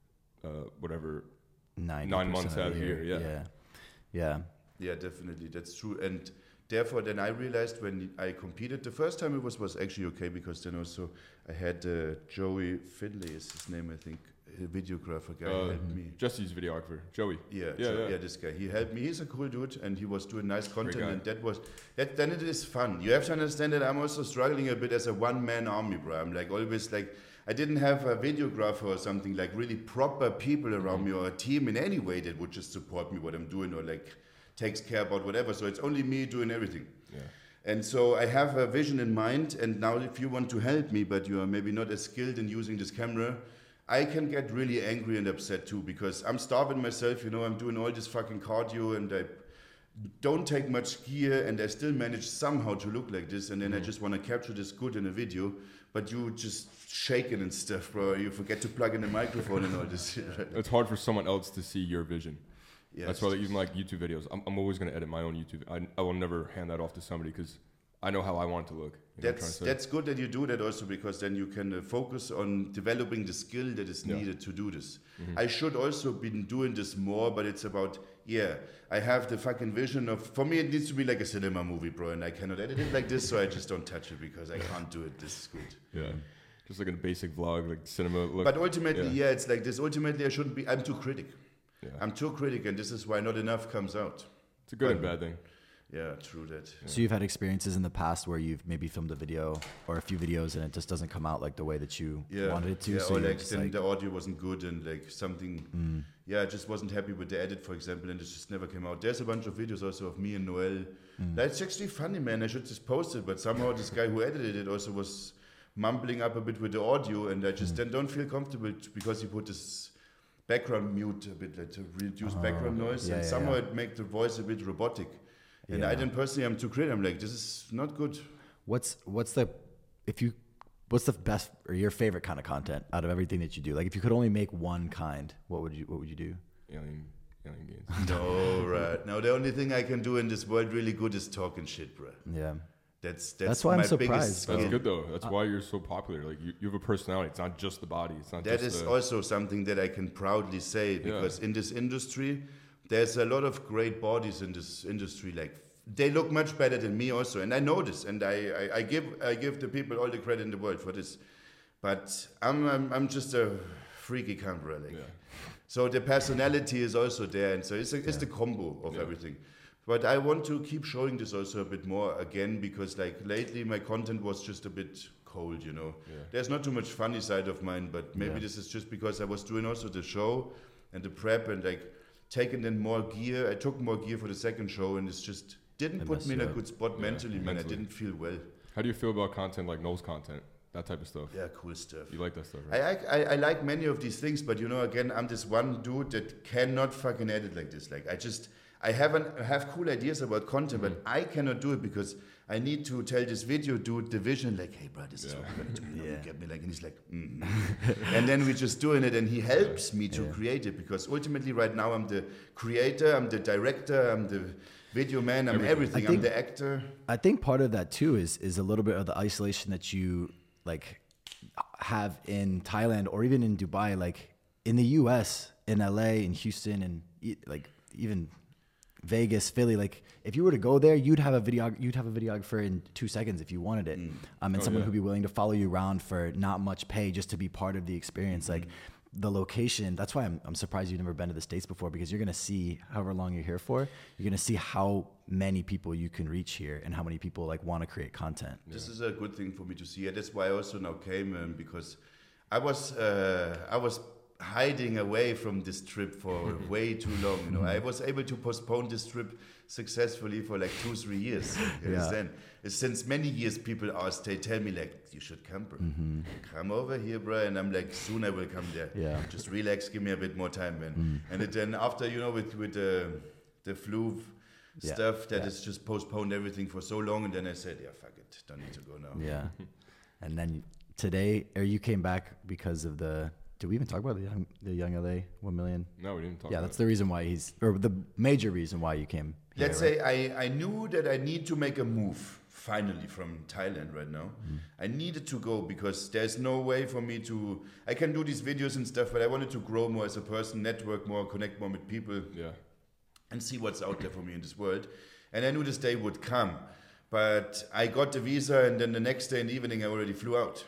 uh, whatever, ninety nine months percent out of of the the year, yeah. Yeah. Yeah. Yeah, definitely, that's true. And therefore, then I realized when I competed, the first time it was was actually okay because then also I had uh, Joey Finlay is his name, I think, a videographer guy Uh, helped me. Jesse's videographer, Joey. Yeah, Yeah, Jo- yeah. yeah, this guy. He helped me. He's a cool dude, and he was doing nice content, guy. and that was that. Then it is fun. You have to understand that I'm also struggling a bit as a one-man army, bro. I'm like always like I didn't have a videographer or something like really proper people around me or a team in any way that would just support me what I'm doing or like takes care about whatever. So it's only me doing everything. Yeah. And so I have a vision in mind, and now if you want to help me, but you are maybe not as skilled in using this camera, I can get really angry and upset too, because I'm starving myself, you know, I'm doing all this fucking cardio and I don't take much gear and I still manage somehow to look like this, and then Mm-hmm. I just want to capture this good in a video, but you just shaking and stuff, bro. You forget to plug in the microphone and all this shit. Right? It's hard for someone else to see your vision. Yeah, That's it's why just- even like YouTube videos, I'm, I'm always going to edit my own YouTube. I, I will never hand that off to somebody because I know how I want it to look. You know what I'm That's trying to say? that's good that you do that also, because then you can uh, focus on developing the skill that is Yeah. needed to do this. Mm-hmm. I should also been doing this more, but it's about yeah. I have the fucking vision of, for me it needs to be like a cinema movie, bro, and I cannot edit it like this, so I just don't touch it because I can't do it. This is good. Yeah. Just like a basic vlog, like cinema look. But ultimately, yeah. yeah. it's like this. Ultimately, I shouldn't be. I'm too critic. Yeah. I'm too critic, and this is why not enough comes out. It's a good and bad thing. Yeah, true that. So you've had experiences in the past where you've maybe filmed a video or a few videos and it just doesn't come out like the way that you Yeah, wanted it to. yeah, so or you're like just then like, the audio wasn't good and like something. mm, Yeah, I just wasn't happy with the edit, for example, and it just never came out. There's a bunch of videos also of me and Noel. mm. That's actually funny, man. I should just post it, but somehow this guy who edited it also was mumbling up a bit with the audio, and I just Mm. then don't feel comfortable t- because he put this background mute a bit, like to reduce Oh, background noise, yeah, and yeah, somehow yeah. it make the voice a bit robotic. And I Yeah. then personally, I'm too critical. I'm like, this is not good. What's what's the if you what's the best or your favorite kind of content out of everything that you do? Like if you could only make one kind, what would you what would you do? Alien, alien games. No, right. Now, the only thing I can do in this world really good is talking shit, bro. Yeah. That's that's, That's why I'm my surprised, biggest bro. That's skill. good though. That's why you're so popular. Like you, you have a personality. It's not just the body. It's not That just is the, also something that I can proudly say, because in this industry, there's a lot of great bodies in this industry. Like they look much better than me also, and I know this, and I, I, I give I give the people all the credit in the world for this. But I'm I'm, I'm just a freaky camera, like. Yeah. So the personality is also there, and so it's, a, it's Yeah. the combo of Yeah. everything. But I want to keep showing this also a bit more again, because like lately my content was just a bit cold, you know. Yeah. There's not too much funny side of mine, but maybe Yeah. this is just because I was doing also the show and the prep and like taking in more gear. I took more gear for the second show, and it's just didn't It put messed me in you a up. good spot Yeah, mentally, man. mentally. I didn't feel well. How do you feel about content like Noel's content? That type of stuff. Yeah, cool stuff. You like that stuff, I, right? I, I like many of these things, but you know, again, I'm this one dude that cannot fucking edit like this. Like, I just, I haven't I have cool ideas about content, Mm-hmm. but I cannot do it because I need to tell this video dude the vision, like, hey, bro, this is Yeah. what we're gonna do. You know, Yeah. you get me, like, and he's like, mm. and then we're just doing it, and he helps me to Yeah. create it, because ultimately, right now, I'm the creator, I'm the director, I'm the video man, I'm Everything. everything. I I'm think- the actor. I think part of that too is is a little bit of the isolation that you like have in Thailand or even in Dubai. Like in the U S, in L A, in Houston, and e- like even Vegas, Philly. Like if you were to go there, you'd have a video, you'd have a videographer in two seconds if you wanted it, um, and Oh, someone yeah. who'd be willing to follow you around for not much pay just to be part of the experience. Like the location, that's why I'm, I'm surprised you've never been to the States before, because you're going to see, however long you're here for, you're going to see how many people you can reach here and how many people like want to create content. This is a good thing for me to see. And that's why I also now came, um, because I was uh, I was hiding away from this trip for way too long. You know, I was able to postpone this trip successfully for like two, three years. You Yeah. understand? Since many years, people ask, they tell me like, you should come, bro. Mm-hmm. Come over here, bro. And I'm like, soon I will come there. Yeah. Just relax, give me a bit more time, man. Mm. And it, then after, you know, with with the the flu Yeah. stuff, that Yeah. is just postponed everything for so long. And then I said, yeah, fuck it, don't need to go now. Yeah. And then today, or you came back because of the, did we even talk about the young, the young L A one million? No, we didn't talk Yeah, about that's the reason why he's, or the major reason why you came. Here, Let's right? say I, I knew that I need to make a move finally from Thailand right now. Mm. I needed to go because there's no way for me to, I can do these videos and stuff, but I wanted to grow more as a person, network more, connect more with people, Yeah. and see what's out there for me in this world. And I knew this day would come. But I got the visa, and then the next day in the evening I already flew out.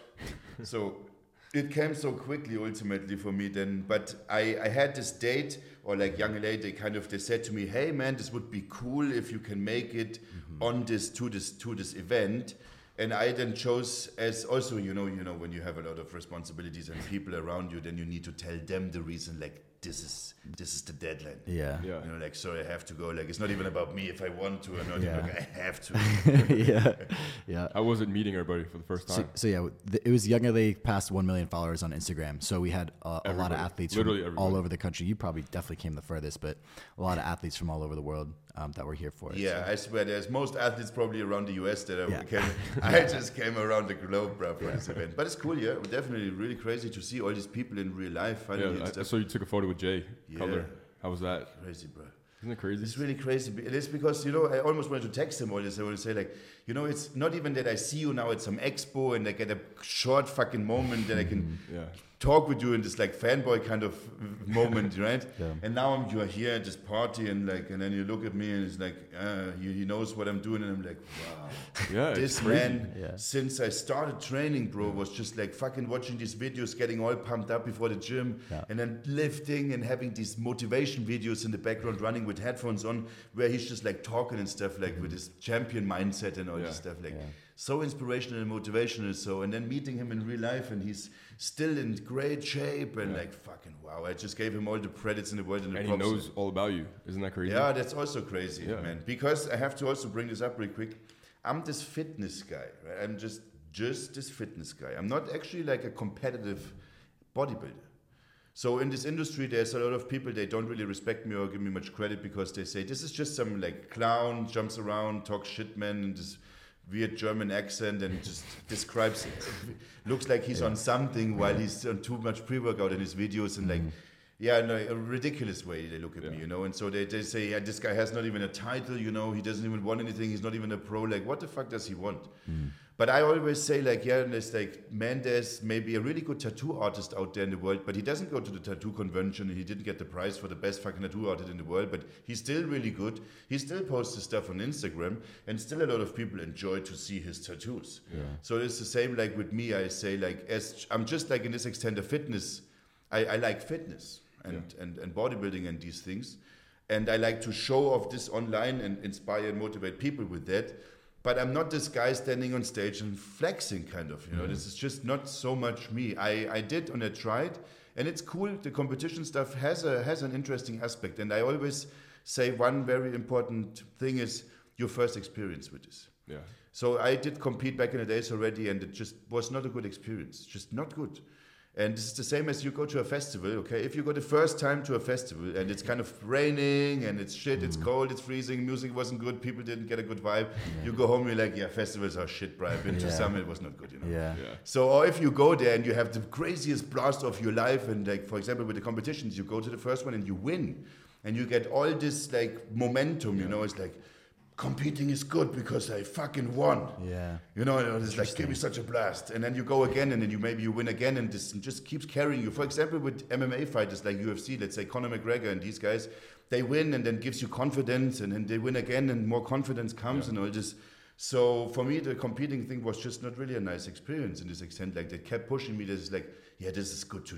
So it came so quickly ultimately for me then. But I, I had this date, or like young L A, they kind of they said to me, hey man, this would be cool if you can make it on this to this to this event. And I then chose, as also, you know, you know, when you have a lot of responsibilities and people around you, then you need to tell them the reason, like this is this is the deadline. Yeah. Yeah. You know, like, sorry, I have to go. Like, it's not even about me if I want to or not. Yeah. Like, I have to. yeah. Yeah. I wasn't meeting everybody for the first So, time. so yeah, th- it was Young L A passed one million followers on Instagram. So we had uh, a lot of Everybody. athletes Literally from everybody. all over the country. You probably definitely came the furthest, but a lot of athletes from all over the world um, that were here for it. Yeah, I swear, there's most athletes probably around the U S that I Yeah. came. I just came around the globe, bro, for this event. But it's cool, yeah. Definitely really crazy to see all these people in real life. Finally, Yeah, and I, I stuff. saw you took a photo with Jay Yeah. Cutler. How was that? Crazy, bro. Isn't it crazy? It's really crazy. It is because, you know, I almost wanted to text him all this. I want to say, like, you know, it's not even that I see you now at some expo and I get a short fucking moment that I can Yeah. talk with you in this like fanboy kind of moment, right? Yeah. And now I'm you're here at this party and like, and then you look at me and it's like, uh, he, he knows what I'm doing, and I'm like, wow, Yeah. it's this crazy. man, Yeah. since I started training, bro, was just like fucking watching these videos, getting all pumped up before the gym, Yeah. and then lifting and having these motivation videos in the background, running with headphones on, where he's just like talking and stuff, like with his champion mindset and all Yeah. this stuff, like. Yeah. So inspirational and motivational. So, and then meeting him in real life, and he's still in great shape, and Yeah. like fucking wow! I just gave him all the credits in the world and the And he props. knows all about you. Isn't that crazy? Yeah, that's also crazy, Yeah. man. Because I have to also bring this up real quick. I'm this fitness guy, right? I'm just just this fitness guy. I'm not actually like a competitive bodybuilder. So in this industry, there's a lot of people, they don't really respect me or give me much credit because they say, this is just some like clown, jumps around, talks shit, man, and this weird German accent, and just describes, looks like he's on something while he's on too much pre-workout in his videos, and like, yeah, in a ridiculous way they look at me, Yeah. you know, and so they, they say, yeah, this guy has not even a title, you know, he doesn't even want anything, he's not even a pro, like, what the fuck does he want? But I always say, like, yeah, and it's like, man, there's maybe a really good tattoo artist out there in the world, but he doesn't go to the tattoo convention, and he didn't get the prize for the best fucking tattoo artist in the world, but he's still really good. He still posts his stuff on Instagram, and still a lot of people enjoy to see his tattoos. Yeah. So it's the same like with me. I say, like, as I'm just like in this extent of fitness, I, I like fitness and, and, and bodybuilding and these things. And I like to show off this online and inspire and motivate people with that. But I'm not this guy standing on stage and flexing, kind of, you know, this is just not so much me. I, I did and I tried, and it's cool. The competition stuff has a has an interesting aspect. And I always say one very important thing is your first experience with this. Yeah. So I did compete back in the days already, and it just was not a good experience, just not good. And this is the same as you go to a festival, okay? If you go the first time to a festival and it's kind of raining and it's shit, it's cold, it's freezing, music wasn't good, people didn't get a good vibe, you go home, you're like, yeah, festivals are shit, bro. I've been to Yeah. some, it was not good, you know? Yeah. Yeah. So, or if you go there and you have the craziest blast of your life, and like, for example, with the competitions, you go to the first one and you win, and you get all this like momentum, you know, it's like, competing is good because I fucking won. Yeah. You know, it's like, give me such a blast. And then you go again, and then you maybe you win again, and this just keeps carrying you. For example, with M M A fighters like U F C, let's say Conor McGregor and these guys, they win and then gives you confidence, and then they win again and more confidence comes, and all this. So for me, the competing thing was just not really a nice experience in this extent. Like, they kept pushing me. This is like, yeah, this is good to do.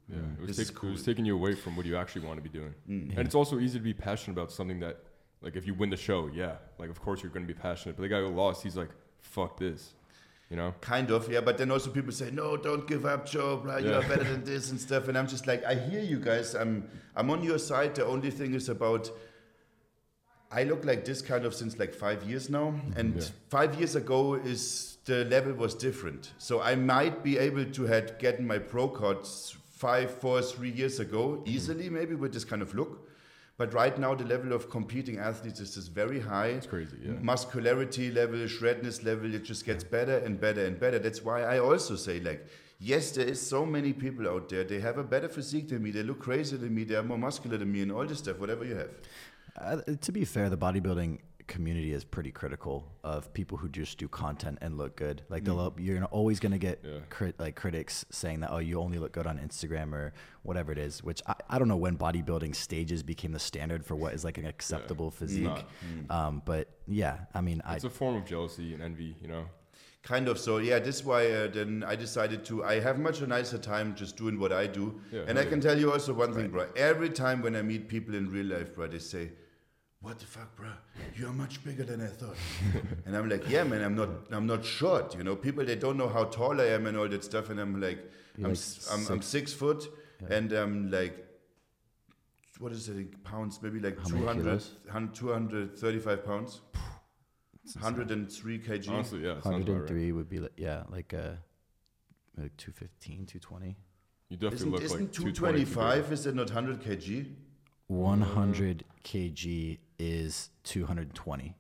Yeah, it was, This take, is cool. it was taking you away from what you actually want to be doing. Mm. And it's also easy to be passionate about something that, like, if you win the show, yeah, like, of course you're going to be passionate. But the guy who lost, he's like, fuck this, you know? Kind of, yeah. But then also people say, no, don't give up, Joe. Blah, Yeah. you're better than this and stuff. And I'm just like, I hear you guys. I'm, I'm on your side. The only thing is about, I look like this kind of since like five years now. And Yeah. five years ago is the level was different. So I might be able to have gotten my pro cards five, four, three years ago easily, maybe with this kind of look. But right now, the level of competing athletes is just very high. It's crazy, yeah. Muscularity level, shredness level, it just gets better and better and better. That's why I also say, like, yes, there is so many people out there. They have a better physique than me. They look crazier than me. They are more muscular than me and all this stuff, whatever you have. Uh, to be fair, the bodybuilding community is pretty critical of people who just do content and look good. Like they'll, you're always going to get Yeah. crit, like critics saying that, oh, you only look good on Instagram or whatever it is, which I, I don't know when bodybuilding stages became the standard for what is like an acceptable physique. not. Um, but yeah, I mean, I, It's a form of jealousy and envy, you know? Kind of. So yeah, this is why uh, then I decided to. I have much a nicer time just doing what I do. Yeah, and I hell can tell you also one thing, bro. Every time when I meet people in real life, bro, they say, "What the fuck, bro? You're much bigger than I thought." And I'm like, "Yeah, man. I'm not. I'm not short. You know, people they don't know how tall I am and all that stuff. And I'm like, You're I'm, like s- I'm, I'm six- six foot, Yeah. and I'm like, what is it in pounds? Maybe like How many two hundred, kilos? hun- two hundred thirty-five pounds, one hundred three kilograms. Honestly, yeah, sounds about right. one hundred three would be like, yeah, like, uh, like two fifteen, two twenty. You definitely Isn't, look isn't like two two twenty. twenty-five, is it not one hundred kilograms? one hundred kilograms is two hundred twenty.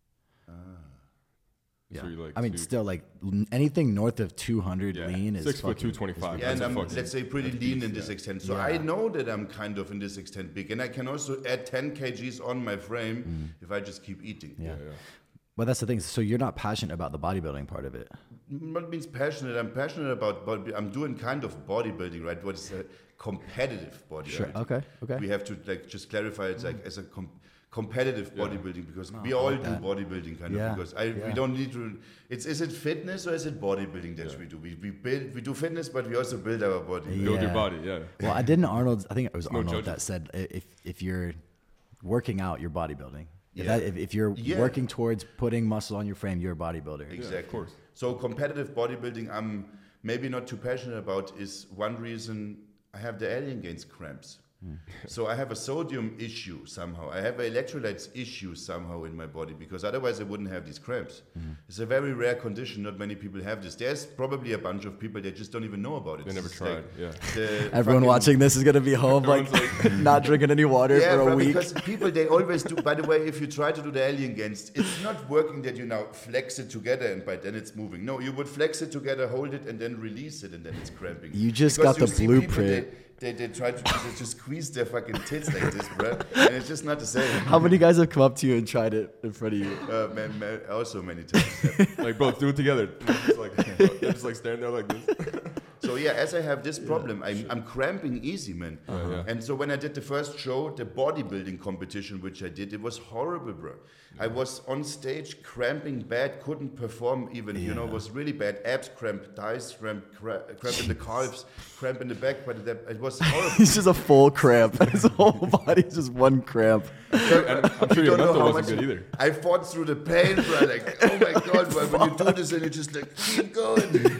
Yeah. So you're like I mean, two- still like l- anything north of two hundred Yeah. lean is Six foot fucking- two twenty-five. Yeah, and That's a I'm, fucking- let's say, pretty that's lean beast, in this yeah. extent. So Yeah. I know that I'm kind of in this extent big. And I can also add ten kilograms on my frame if I just keep eating. Yeah. Yeah, yeah. Well, that's the thing. So you're not passionate about the bodybuilding part of it. What means passionate? I'm passionate about body. I'm doing kind of bodybuilding, right? What is a competitive body? Sure. right? Okay. Okay. We have to like just clarify it's like as a com- competitive Yeah. bodybuilding because No, we I all like do that. bodybuilding kind Yeah, of because I yeah. we don't need to. It's is it fitness or is it bodybuilding that Yeah. we do? We we build we do fitness, but we also build our body. Yeah. Build your body, yeah. Well, I did an Arnold. I think it was No Arnold judges. that said i- if if you're working out, you're bodybuilding. If, Yeah. that, if, if you're Yeah. working towards putting muscle on your frame, you're a bodybuilder. Exactly. Yeah, of course. So competitive bodybuilding, I'm maybe not too passionate about. Is one reason I have the alien gains cramps. So I have a sodium issue somehow. I have an electrolytes issue somehow in my body because otherwise I wouldn't have these cramps. It's a very rare condition. Not many people have this. There's probably a bunch of people that just don't even know about it. They never It's tried, like yeah. the Everyone fucking- watching this is gonna be home like Everyone's not drinking any water Yeah, for a bro, week. because people they always do. By the way, if you try to do the alien gains, it's not working that you now flex it together and by then it's moving. No, you would flex it together, hold it, and then release it, and then it's cramping. You just Because got you the see people, blueprint. They, they, they try to they just squeeze their fucking tits like this, bro, and it's just not the same. How many guys have come up to you and tried it in front of you? Uh, man, man, also many times. Like, bro, do it together. Just like, they're just like standing there like this. So yeah, as I have this problem, I'm, I'm cramping easy, man. Uh-huh. Yeah. And so when I did the first show, the bodybuilding competition, which I did, it was horrible, bro. I was on stage cramping bad, couldn't perform even, you know, it Yeah. was really bad. Abs cramp, thighs cramp, cra- cramp in the calves, cramp in the back, but it, it was horrible. He's just a full cramp. His whole body's just one cramp. And I'm sure You your don't know mental how wasn't much good either. I fought through the pain, bro. Like, oh my god, bro. When you do this and you just like keep going.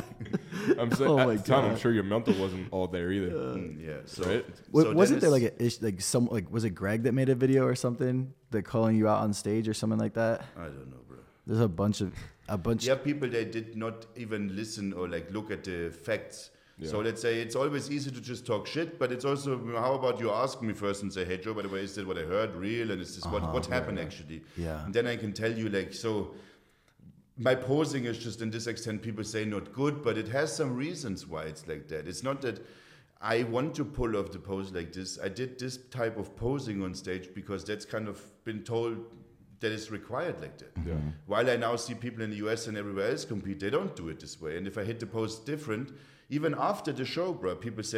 I'm saying, Oh at my the time, I'm God. sure your mental wasn't all there either. Mm, yeah. So, Right? Wa- so wasn't there Dennis- like a ish, like some like was it Greg that made a video or something that calling you out on stage or something like that? I don't know, bro. There's a bunch of a bunch. Yeah, people they did not even listen or like look at the facts. So Yeah. let's say it's always easy to just talk shit, but it's also how about you ask me first and say, hey Joe, by the way, is that what I heard real and is this what Uh-huh. what happened actually? Yeah. And then I can tell you like so. My posing is just in this extent people say not good, but it has some reasons why it's like that. It's not that I want to pull off the pose like this. I did this type of posing on stage because that's kind of been told that it's required like that. Yeah. While I now see people in the U S and everywhere else compete, they don't do it this way. And if I hit the pose different, even after the show, bro, people said,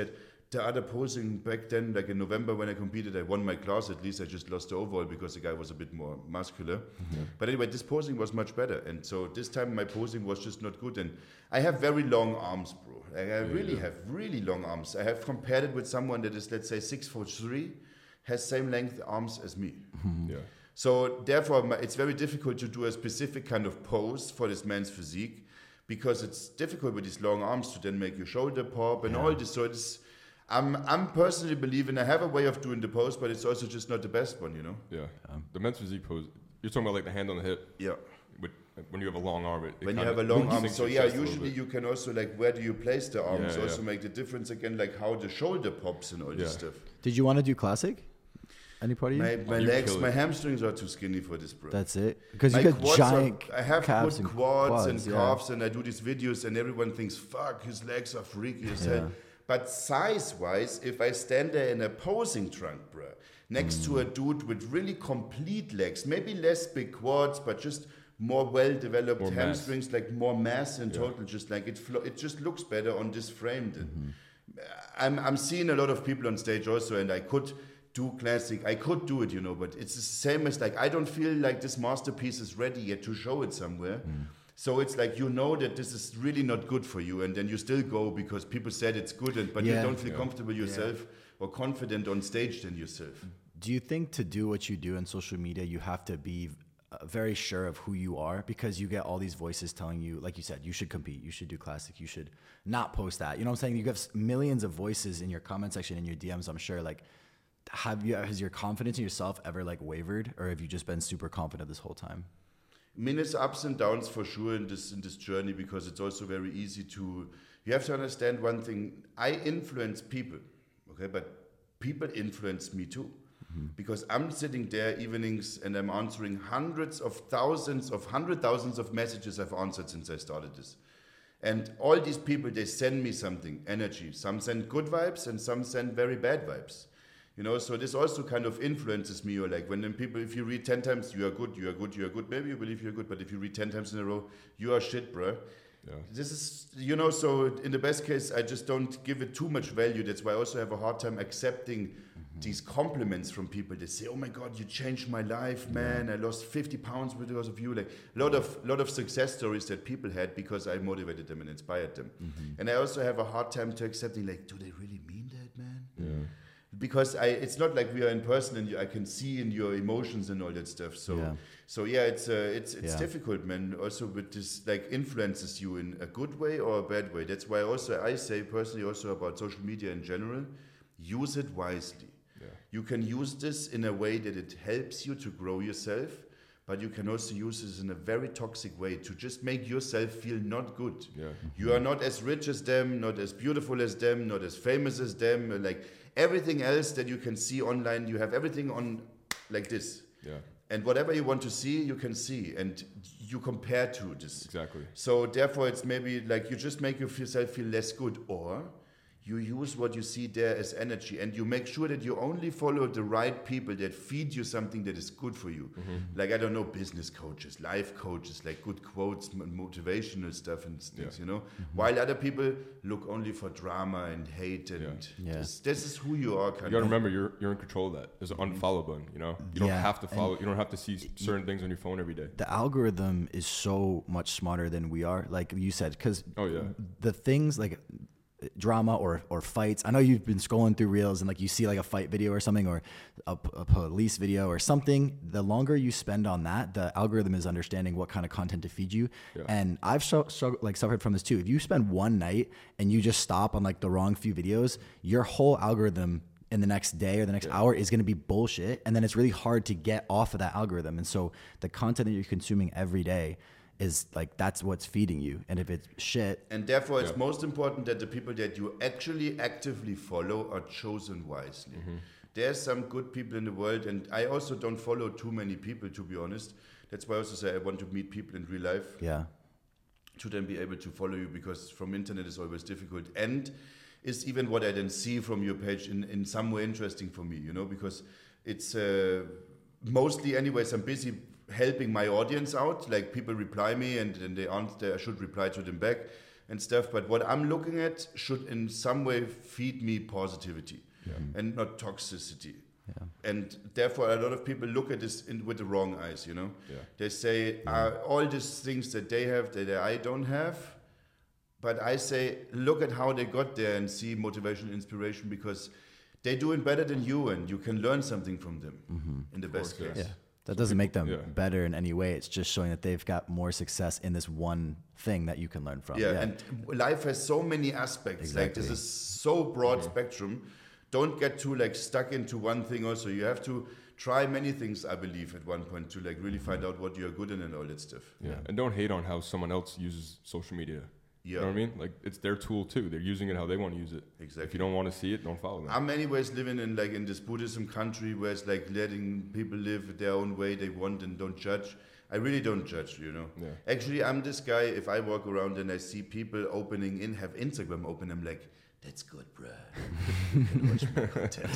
the other posing back then, like in November when I competed, I won my class. At least I just lost the overall because the guy was a bit more muscular. Mm-hmm. But anyway, this posing was much better. And so this time my posing was just not good. And I have very long arms, bro. Like I yeah, really yeah. have really long arms. I have compared it with someone that is, let's say, six foot three, has same length arms as me. Yeah. So therefore, my, it's very difficult to do a specific kind of pose for this man's physique because it's difficult with these long arms to then make your shoulder pop and yeah. all this. So it's, I'm, I'm personally believing I have a way of doing the pose, but it's also just not the best one, you know? Yeah. Um, the men's physique pose, you're talking about like the hand on the hip? Yeah. With, when you have a long arm, it, it when you have a long arm, so yeah, usually you can also like where do you place the arms yeah, also yeah. make the difference again, like how the shoulder pops and all yeah. this stuff. Did you want to do classic? Any part of you? My, my you legs, my hamstrings are too skinny for this, bro. That's it. Because you got giant. Are, I have calves good and quads, quads and yeah. calves, and I do these videos, and everyone thinks, "Fuck, his legs are freaky as hell." Yeah. But size-wise, if I stand there in a posing trunk, bro, next mm. to a dude with really complete legs, maybe less big quads, but just more well-developed more hamstrings, mass. like more mass in yeah. total, just like it, flo- it just looks better on this frame. Mm-hmm. I'm, I'm seeing a lot of people on stage also, and I could do classic, I could do it, you know, but it's the same as like, I don't feel like this masterpiece is ready yet to show it somewhere. Mm. So it's like, you know that this is really not good for you, and then you still go because people said it's good, and but yeah. you don't feel yeah. comfortable yourself yeah. or confident on stage than yourself. Do you think to do what you do in social media, you have to be uh, very sure of who you are, because you get all these voices telling you, like you said, you should compete, you should do classic, you should not post that. You know what I'm saying? You have millions of voices in your comment section, in your D Ms, I'm sure. Like, have you, has your confidence in yourself ever like wavered, or have you just been super confident this whole time? I mean, it's ups and downs for sure in this in this journey, because it's also very easy to, you have to understand one thing. I influence people, okay, but people influence me too. Mm-hmm. Because I'm sitting there evenings and I'm answering hundreds of thousands of hundred thousands of messages I've answered since I started this. And all these people, they send me something, energy. Some send good vibes and some send very bad vibes. You know, so this also kind of influences me. Or like when then people, if you read ten times, you are good, you are good, you are good, maybe you believe you're good, but if you read ten times in a row, you are shit, bro. Yeah. This is, you know, so in the best case, I just don't give it too much value. That's why I also have a hard time accepting mm-hmm. these compliments from people. They say, "Oh my God, you changed my life, man. Yeah. I lost fifty pounds because of you." Like a lot of lot of success stories that people had because I motivated them and inspired them. Mm-hmm. And I also have a hard time to accepting, like, do they really mean that, man? Yeah. Because I, it's not like we are in person and you, I can see in your emotions and all that stuff. So, yeah. so yeah, it's uh, it's it's yeah. difficult, man. Also, with this, like, influences you in a good way or a bad way. That's why also I say personally also about social media in general, use it wisely. Yeah. You can use this in a way that it helps you to grow yourself, but you can also use this in a very toxic way to just make yourself feel not good. Yeah. You are not as rich as them, not as beautiful as them, not as famous as them, like. Everything else that you can see online, you have everything on like this. Yeah. And whatever you want to see, you can see. And you compare to this. Exactly. So therefore, it's maybe like you just make yourself feel less good, or you use what you see there as energy, and you make sure that you only follow the right people that feed you something that is good for you. Mm-hmm. Like, I don't know, business coaches, life coaches, like good quotes, motivational stuff and things, yeah. you know? Mm-hmm. While other people look only for drama and hate, and yeah. Yeah. This, this is who you are. Kind you gotta of. remember, you're you're in control of that. There's an unfollow button, you know? You don't yeah. have to follow, and you don't have to see certain things on your phone every day. The algorithm is so much smarter than we are, like you said, because oh, yeah. the things like drama or or fights. I know you've been scrolling through reels and like you see like a fight video or something, or a, a police video or something. The longer you spend on that, the algorithm is understanding what kind of content to feed you. Yeah. And I've so, so, like suffered from this too. If you spend one night and you just stop on like the wrong few videos, your whole algorithm in the next day or the next yeah. hour is going to be bullshit, and then it's really hard to get off of that algorithm. And so the content that you're consuming every day is like, that's what's feeding you. And if it's shit. And therefore, it's yeah. most important that the people that you actually actively follow are chosen wisely. Mm-hmm. There's some good people in the world, and I also don't follow too many people, to be honest. That's why I also say I want to meet people in real life. Yeah. To then be able to follow you, because from internet is always difficult. And is even what I then see from your page in, in some way interesting for me, you know, because it's uh, mostly, anyways, I'm busy helping my audience out. Like, people reply me and then they answer, I should reply to them back. and stuff. But what I'm looking at should in some way feed me positivity Yeah. and not toxicity. Yeah. And therefore, a lot of people look at this in, with the wrong eyes, you know. Yeah. They say uh, all these things that they have that I don't have. But I say, look at how they got there and see motivation and inspiration, because they're doing better than you and you can learn something from them Mm-hmm. in the best course, case. Yeah. That doesn't make them yeah. better in any way. It's just showing that they've got more success in this one thing that you can learn from. Yeah, and life has so many aspects. Like Exactly. this is so broad spectrum. Don't get too like stuck into one thing also. You have to try many things, I believe, at one point to like really find out what you're good in and all that stuff. Yeah. And don't hate on how someone else uses social media. Yeah. You know what I mean? Like, it's their tool too. They're using it how they want to use it. Exactly. If you don't want to see it, don't follow them. I'm anyways living in like in this Buddhism country where it's like letting people live their own way they want and don't judge. I really don't judge, you know. Yeah. Actually, I'm this guy. If I walk around and I see people opening in, have Instagram open, I'm like, that's good, bruh. You can watch my content.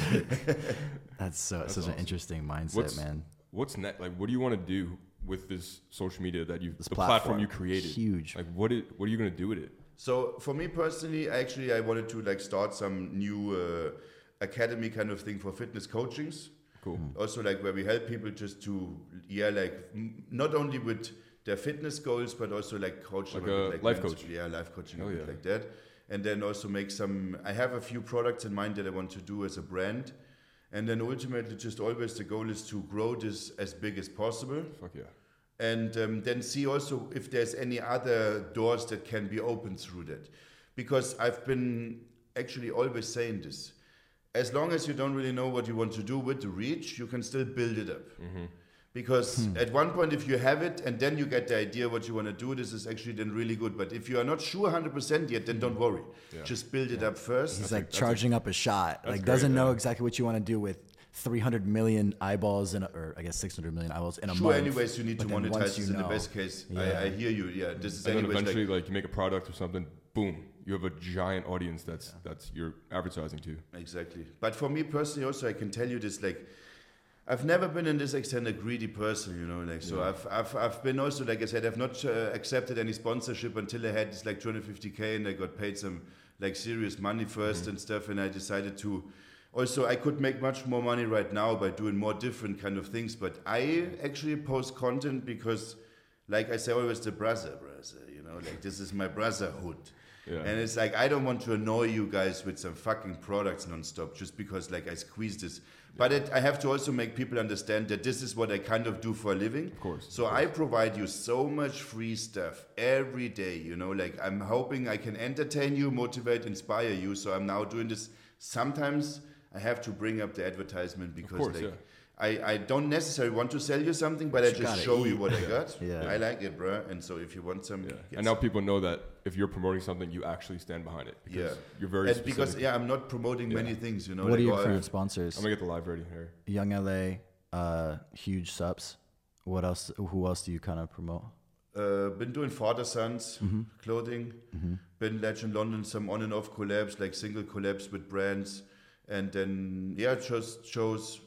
That's so That's such awesome. an interesting mindset, What's- man. What's next? Like, what do you want to do with this social media that you, This the platform, platform. you created? Huge. Like, what it, what are you going to do with it? So for me personally, actually, I wanted to like start some new uh, academy kind of thing for fitness coachings. Cool. Also, like where we help people just to, yeah, like m- not only with their fitness goals, but also like coach them Like a a bit, life mental- coach. Yeah, life coaching, Hell a bit yeah. like that. And then also make some. I have a few products in mind that I want to do as a brand, and then ultimately, just always the goal is to grow this as big as possible. Fuck yeah. And um, then see also if there's any other doors that can be opened through that. Because I've been actually always saying this. As long as you don't really know what you want to do with the reach, you can still build it up. Mm-hmm. Because at one point, if you have it and then you get the idea what you want to do, this is actually then really good. But if you are not sure one hundred percent yet, then don't worry. Yeah. Just build it up first. He's That's a- like that's a- charging up a shot. that's Like great, doesn't know yeah. exactly what you want to do with three hundred million eyeballs in a, or I guess six hundred million eyeballs in a Sure, month. anyways, you need But to then monetize once this you in the know- best case. Yeah. I, I hear you. Yeah, this is And then anyways like, eventually, like, you make a product or something, boom, you have a giant audience that's that's you're advertising to. exactly. But for me personally, also, I can tell you this, like, I've never been in this extent a greedy person, you know, like, so Yeah. I've, I've, I've been also, like I said, I've not uh, accepted any sponsorship until I had this, like, two hundred fifty K and I got paid some, like, serious money first Mhm. and stuff, and I decided to, also, I could make much more money right now by doing more different kind of things, but I actually post content because, like I say always, the brother, brother, you know, like, this is my brotherhood. Yeah. And it's like, I don't want to annoy you guys with some fucking products nonstop just because like I squeeze this. But it, I have to also make people understand that this is what I kind of do for a living. Of course. So of I course. provide you so much free stuff every day, you know, like I'm hoping I can entertain you, motivate, inspire you. So I'm now doing this. Sometimes I have to bring up the advertisement because course, like, yeah. I, I don't necessarily want to sell you something, but I You just gotta show you eat. what I got. Yeah. I like it, bro. And so if you want some, Yeah. get And now some. people know that if you're promoting something, you actually stand behind it. Because Yeah. You're very And specific. because yeah, I'm not promoting Yeah. many things, you know. What like, are your oh, current sponsors? I'm going to get the live ready here. Young L A, uh, huge subs. What else? Who else do you kind of promote? Uh, been doing father sons Mm-hmm. clothing. Been Legend London some on and off collabs, like single collabs with brands, and then yeah, just shows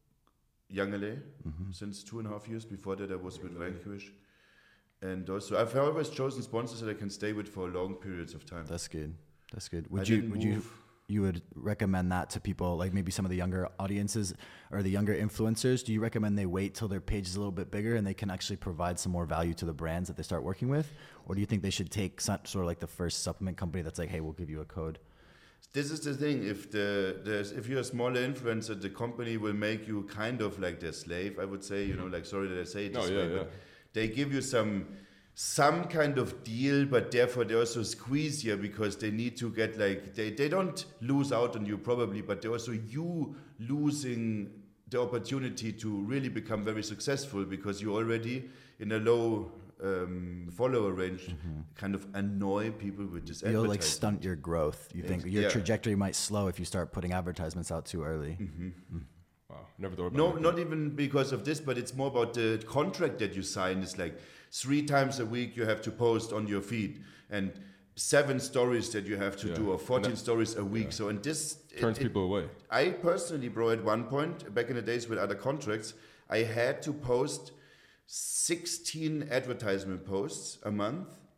Young L A Mm-hmm. since two and a half years. Before that, I was with Vanquish, and also I've always chosen sponsors that I can stay with for long periods of time. That's good. That's good. I Would you? didn't Would you? move. You would recommend that to people, like maybe some of the younger audiences or the younger influencers? Do you recommend they wait till their page is a little bit bigger and they can actually provide some more value to the brands that they start working with? Or do you think they should take some, sort of like the first supplement company that's like, hey, we'll give you a code? This is the thing. If the there's, if you're a smaller influencer, the company will make you kind of like their slave. I would say, you know, like sorry that I say it No, this yeah, way, yeah. but they give you some some kind of deal, but therefore they also squeeze you because they need to get like they they don't lose out on you probably, but they also you losing the opportunity to really become very successful because you already in a low um, follower range kind of annoy people with this You'll like advertising. stunt your growth. You think Ex- your yeah. trajectory might slow if you start putting advertisements out too early. Wow. Never thought about No, it. like not that. even because of this, but it's more about the contract that you sign. It's like three times a week you have to post on your feed, and seven stories that you have to Yeah. do, or And fourteen that- stories a week. yeah. So, and this it- Turns it- people away. I personally, bro, at one point back in the days with other contracts, I had to post sixteen advertisement posts a month,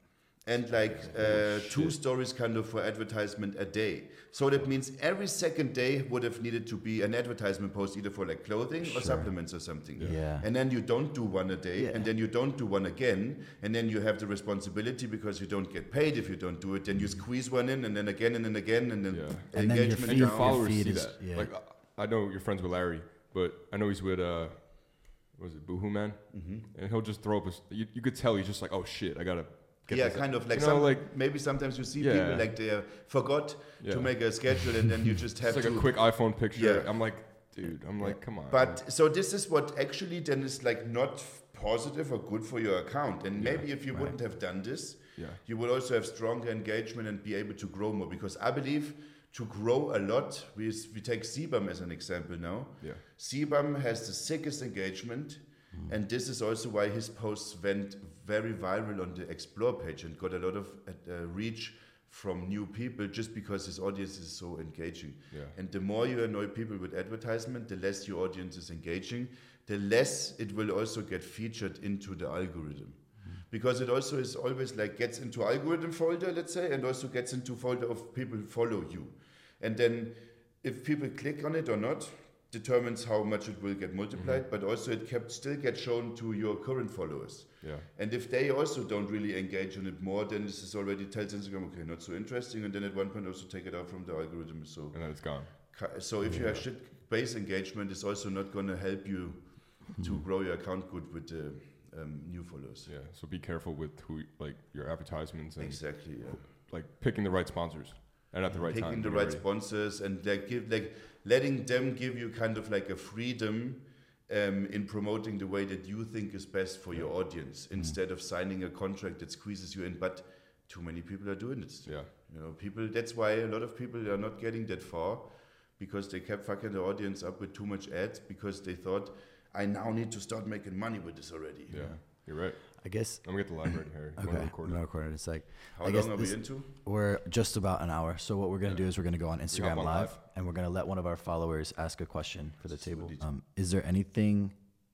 and like uh, two stories kind of for advertisement a day. So that means every second day would have needed to be an advertisement post either for like clothing Sure. or supplements or something. Yeah. Yeah. And then you don't do one a day, Yeah. and then you don't do one again, and then you have the responsibility because you don't get paid if you don't do it. Then you squeeze one in, and then again, and then again, and then Yeah. And then your engagement And your Feed- down. followers feed see is- that. yeah. Like, I I know you're friends with Larry, but I know he's with uh, what was it Boohoo Man? Mm-hmm. And he'll just throw up. A, s- you, you could tell he's just like, oh shit, I gotta. Get Yeah, this. kind of like, You know, some, like maybe sometimes you see Yeah. people like they uh, forgot Yeah. to make a schedule, and then you just have it's like to a quick iPhone picture. Yeah. I'm like, dude, I'm like, come on. But so this is what actually then is like not positive or good for your account. And Yeah, maybe if you right. wouldn't have done this, yeah, you would also have stronger engagement and be able to grow more. Because I believe to grow a lot, we, we take C B A M as an example now. yeah, C B A M has the sickest engagement, and this is also why his posts went very viral on the Explore page and got a lot of uh, reach from new people just because his audience is so engaging. yeah, And the more you annoy people with advertisement, the less your audience is engaging, the less it will also get featured into the algorithm. Because it also is always like gets into algorithm folder, let's say, and also gets into folder of people who follow you. And then if people click on it or not, determines how much it will get multiplied, but also it kept still get shown to your current followers. yeah, And if they also don't really engage on it more, then this is already tells Instagram, okay, not so interesting, and then at one point also take it out from the algorithm. So, and then it's gone. ca- so if you have shit base engagement, it's also not going to help you to grow your account good with the um, new followers. Yeah, so be careful with who, like your advertisements and Exactly. Yeah. like picking the right sponsors and at the right Picking time. the when right you're ready. sponsors and like give like letting them give you kind of like a freedom um, in promoting the way that you think is best for your audience instead of signing a contract that squeezes you in. But too many people are doing it. Yeah, You know, people. That's why a lot of people are not getting that far because they kept fucking the audience up with too much ads because they thought, I now need to start making money with this already. yeah, you're right. I guess. I'm gonna get the live right here. You Okay, wanna I'm record gonna it? record it. It's like How I long guess are this- we into? we're just about an hour. So what we're gonna Yeah. do is we're gonna go on Instagram on live, live. and we're gonna let one of our followers ask a question for the table. Sweet. Um, is there anything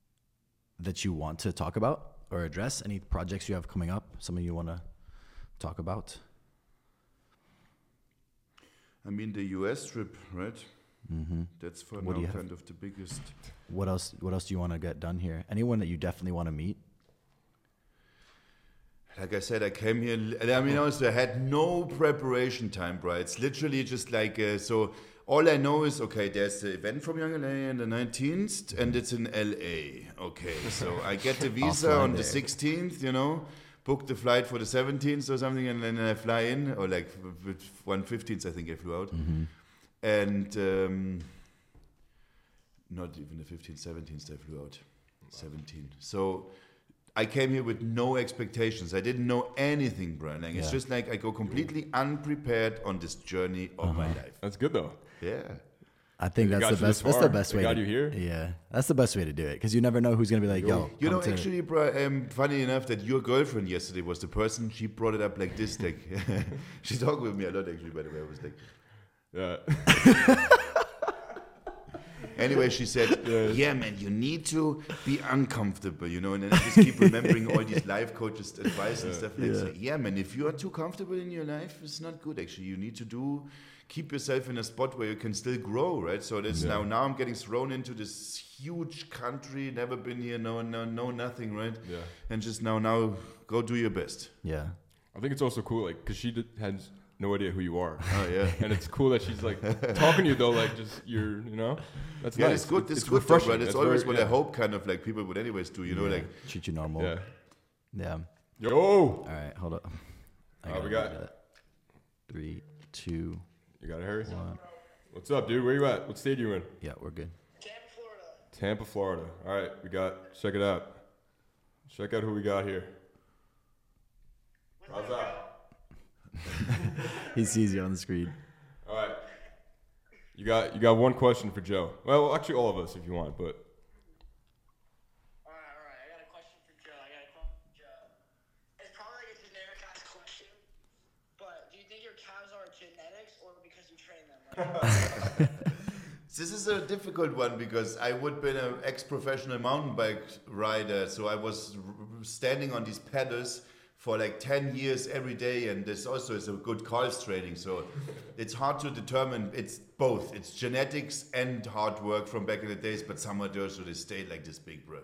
that you want to talk about or address? Any projects you have coming up? Something you want to talk about? I mean, the U S trip, right? Mm-hmm. That's for What do now you have? kind of the biggest. What else? What else do you want to get done here? Anyone that you definitely want to meet? Like I said, I came here. I mean, honestly, I had no preparation time, bro. It's literally just like uh, so. All I know is okay. There's the event from Young L A on the nineteenth, and it's in L A. Okay, so I get the visa fly on the there. sixteenth. You know, book the flight for the seventeenth or something, and then I fly in, or like with one fifteenth, I think I flew out, Mm-hmm. and um, not even the fifteenth, seventeenth I flew out, seventeen. So. I came here with no expectations. I didn't know anything, Brian. Like, It's Yeah. just like I go completely unprepared on this journey of my life. That's good though. Yeah. I think They that's got the you this best. That's the far. best They way. got to, you here. Yeah, that's the best way to do it because you never know who's gonna be like, Yo. "Yo, You come know, to-" actually, bro, um, funny enough that your girlfriend yesterday was the person, she brought it up like this. Like, she talked with me a lot, actually, by the way. I was like, Yeah, anyway, she said, Yeah. yeah, man, you need to be uncomfortable, you know, and then I just keep remembering all these life coaches' advice and stuff like Yeah. that. Yeah, man, if you are too comfortable in your life, it's not good, actually. You need to do, keep yourself in a spot where you can still grow, right? So that's Yeah. now, now I'm getting thrown into this huge country, never been here, no, no, no, nothing, right? yeah. And just now, now, go do your best. yeah, I think it's also cool, like, cause she did, has no idea who you are, Oh, yeah. and it's cool that she's like talking to you though, like just you're, you know, that's Yeah, nice. it's good. It's, It's, it's good, though, refreshing. right? It's That's always very- what I yeah. hope, kind of like people would anyways do. You know, Yeah. like treat you normal. Yeah. Yeah. Yo. All right, hold up. I Uh, gotta we got- do that. Three, two, You got it, Harry. one. What's up, dude? Where you at? What state you in? Yeah, we're good. Tampa, Florida. Tampa, Florida. All right, we got. Check it out. Check out who we got here. How's that? He sees you on the screen. All right. You got you got one question for Joe. Well, actually, all of us, if you want. But All right, all right. I got a question for Joe. I got a question for Joe. It's probably like a generic ass question, but do you think your calves are genetics or because you train them? Like, this is a difficult one because I would be an ex-professional mountain bike rider, so I was r- standing on these pedals for like ten years every day, and this also is a good calves training. So it's hard to determine. It's both. It's genetics and hard work from back in the days, but somehow they also they stayed like this big, bro.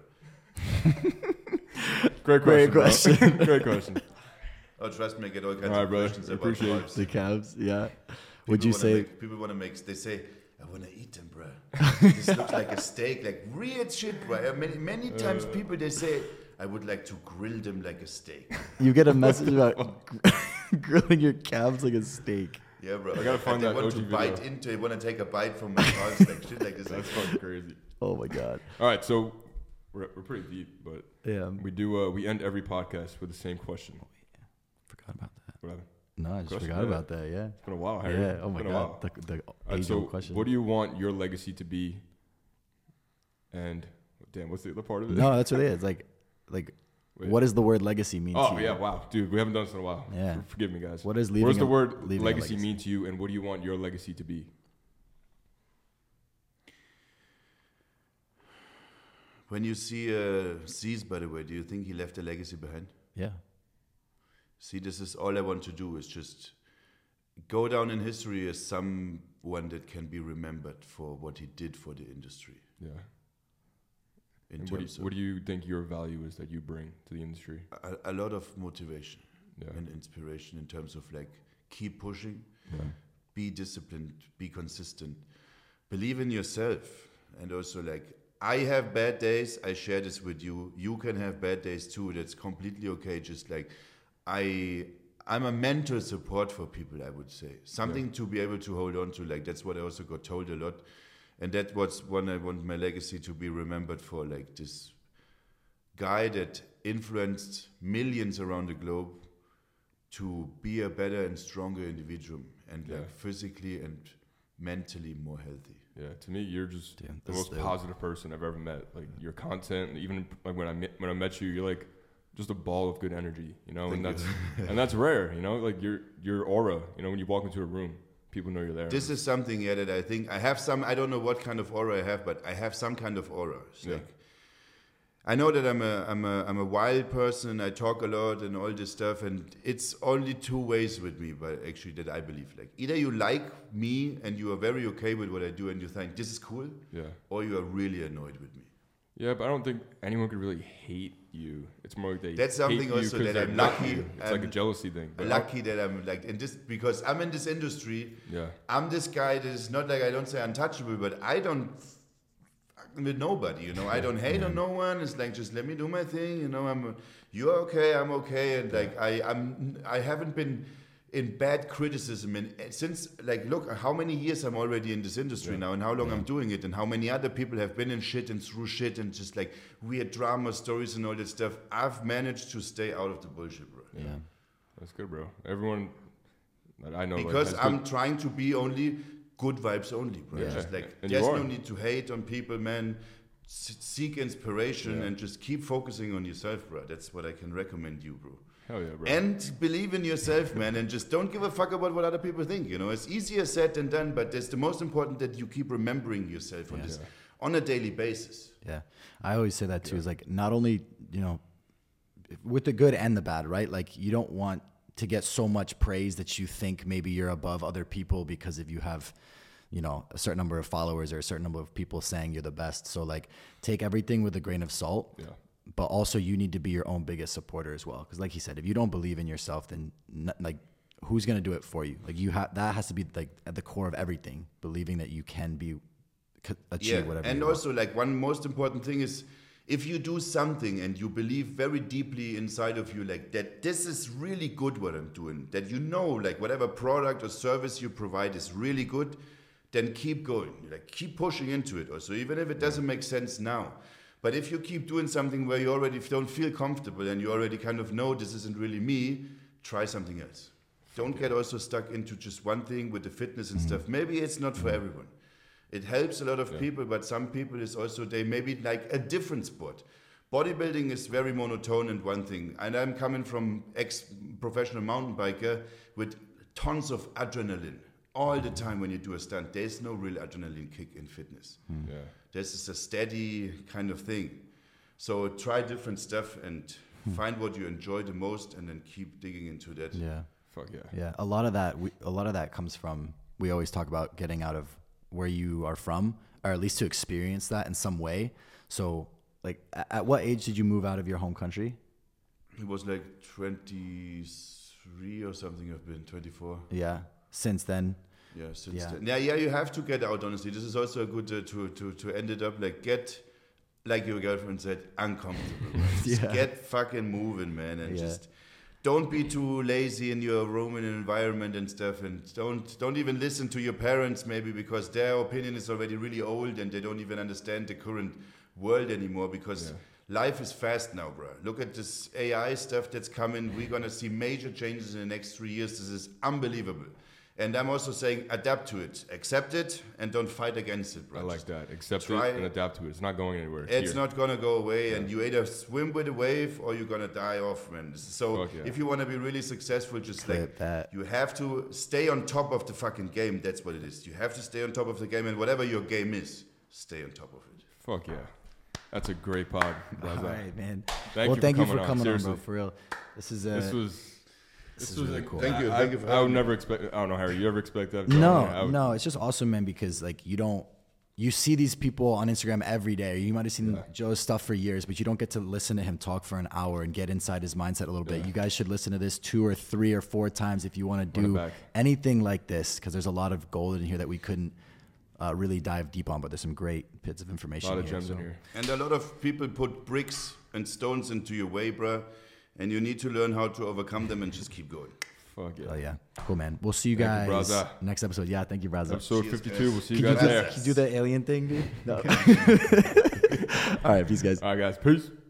Great question. Great question. Great question. Oh, trust me, I get all kinds All right, of brother. questions I about appreciate it. calves. The calves, yeah. People Would you wanna say? Make, people want to make. They say, "I want to eat them, bro. This looks like a steak, like weird shit, bro." Many, many times, Uh. people they say, "I would like to grill them like a steak." You get a message about grilling your calves like a steak. Yeah, bro. I gotta find and they that want O G to video. bite into. They want to take a bite from my calves, like shit, like this. That's Like, fucking crazy. Oh my god. All right, so we're we're pretty deep, but Yeah. we do uh, we end every podcast with the same question. Forgot about that. What happened? No, I just Question, forgot yeah. about that. Yeah. It's been a while, Harry. Yeah. Oh It's my been a god. while. The, the All right, age so old question. what do you want your legacy to be? And damn, what's the other part of it? No, that's what it is. Like, like, Wait. what does the word legacy mean Oh to you? yeah, wow, dude, we haven't done this in a while. Yeah. For- forgive me, guys. What is What leaving? does the a- word leaving a legacy, mean to you, and what do you want your legacy to be? when you see uh, Cease, by the way, do you think he left a legacy behind? Yeah. See, this is all I want to do is just go down in history as someone that can be remembered for what he did for the industry. Yeah. In And what, do terms you, what do you think your value is that you bring to the industry? of a, a lot of motivation Yeah. and inspiration in terms of like keep pushing, Yeah. be disciplined, be consistent, believe in yourself, and also like I have bad days. I share this with you. You can have bad days too. That's completely okay. Just like I, I'm a mental support for people. I would say something to be able to hold on to. Like that's what I also got told a lot, and that was one I want my legacy to be remembered for. Like this guy that influenced millions around the globe to be a better and stronger individual, and like Yeah. physically and mentally more healthy. Yeah, to me, you're just Dude, the that's most dope. positive person I've ever met. Like your content, and even like when I met, when I met you, you're like just a ball of good energy, you know, and Thank that's you. and that's rare, you know. Like your your aura, you know, when you walk into a room, people know you're there. This is something, yeah, that I think I have some. I don't know what kind of aura I have, but I have some kind of aura. It's Yeah. like I know that I'm a I'm a I'm a wild person. I talk a lot and all this stuff, and it's only two ways with me. But actually, that I believe, like either you like me and you are very okay with what I do, and you think this is cool, yeah, or you are really annoyed with me. yeah, but I don't think anyone could really hate you. It's more like they That's something hate you also 'cause that they're I'm not lucky, you. It's like a um, jealousy thing. But Lucky that I'm like in this because I'm in this industry. Yeah, I'm this guy that is not like I don't say untouchable, but I don't fuck with nobody, you know. I don't hate on no one. It's like just let me do my thing, you know. I'm you're okay, I'm okay, and like I I'm I haven't been in bad criticism and since like look how many years I'm already in this industry Yeah. now and how long I'm doing it and how many other people have been in shit and through shit and just like weird drama stories and all that stuff. I've managed to stay out of the bullshit, bro. Yeah. that's good, bro. Everyone that I know, Because like, has I'm good- trying to be only good vibes only, bro. Yeah. Just like And you there's are. no need to hate on people, man. S- seek inspiration Yeah. and just keep focusing on yourself, bro. That's what I can recommend you, bro. hell yeah, bro. And believe in yourself, man, and just don't give a fuck about what other people think. You know, it's easier said than done, but it's the most important that you keep remembering yourself on Yeah. this on a daily basis. Yeah. I always say that too. Is like not only, you know, with the good and the bad, right? Like you don't want to get so much praise that you think maybe you're above other people because if you have, you know, a certain number of followers or a certain number of people saying you're the best. So like take everything with a grain of salt. Yeah. But also you need to be your own biggest supporter as well. Because like he said, if you don't believe in yourself, then n- like who's going to do it for you? Like you have, that has to be like at the core of everything, believing that you can be, c- achieve whatever and you want. also like one most important thing is if you do something and you believe very deeply inside of you like that this is really good what I'm doing, that you know like whatever product or service you provide is really good, then keep going, like keep pushing into it also, even if it doesn't make sense now. But if you keep doing something where you already don't feel comfortable and you already kind of know this isn't really me, try something else. Don't get also stuck into just one thing with the fitness and stuff. Maybe it's not for everyone. It helps a lot of Yeah. people, but some people is also, they maybe like a different sport. Bodybuilding is very monotone and one thing. And I'm coming from ex-professional mountain biker with tons of adrenaline. All the time when you do a stunt, there's no real adrenaline kick in fitness. Yeah. This is a steady kind of thing. So try different stuff and find what you enjoy the most, and then keep digging into that. Yeah. Fuck yeah. Yeah. A lot of that, we, a lot of that comes from, we always talk about getting out of where you are from, or at least to experience that in some way. So like at, at what age did you move out of your home country? It was like twenty-three or something. I've been twenty-four. Yeah. Since then. Yeah, since Yeah. then. Yeah, yeah, you have to get out, honestly. This is also a good uh, to, to, to end it up, like, get, like your girlfriend said, uncomfortable. Right? Just Yeah. get fucking moving, man, and Yeah. just don't be too lazy in your room and environment and stuff, and don't don't even listen to your parents, maybe, because their opinion is already really old and they don't even understand the current world anymore, because Yeah. life is fast now, bro. Look at this A I stuff that's coming. We're going to see major changes in the next three years. This is unbelievable. And I'm also saying adapt to it, accept it, and don't fight against it, bro. I like Just that. Accept try it and it. adapt to it. It's not going anywhere. It's, It's here. not gonna go away, and you either swim with the wave or you're gonna die off, man. So Fuck yeah. if you want to be really successful, just Clip like that. you have to stay on top of the fucking game. That's what it is. You have to stay on top of the game, and whatever your game is, stay on top of it. Fuck yeah. That's a great pod. All Braza. right, man. Thank well, you thank for you for coming on, coming on, seriously. bro. For real. This is uh, This was. This This is was really a- cool. Thank you, I, thank you for I, I would having me. never expect. I don't know, Harry. You ever expect that? No, I would- no, it's just awesome, man, because like you don't, you see these people on Instagram every day. You might have seen Yeah. Joe's stuff for years, but you don't get to listen to him talk for an hour and get inside his mindset a little bit. Yeah. You guys should listen to this two or three or four times if you want to Run it do back. anything like this, because there's a lot of gold in here that we couldn't uh, really dive deep on, but there's some great bits of A information lot of here. gems in so- here. And a lot of people put bricks and stones into your way, bruh, and you need to learn how to overcome them and just keep going. Fuck yeah. Oh yeah, cool, man. We'll see you Thank you, guys Braza. next episode. Yeah, thank you, Braza. Episode Cheers, fifty-two. guys. We'll see you Can you, guys do, there. can you do the alien thing, dude? No. All right, peace, guys. All right, guys. Peace.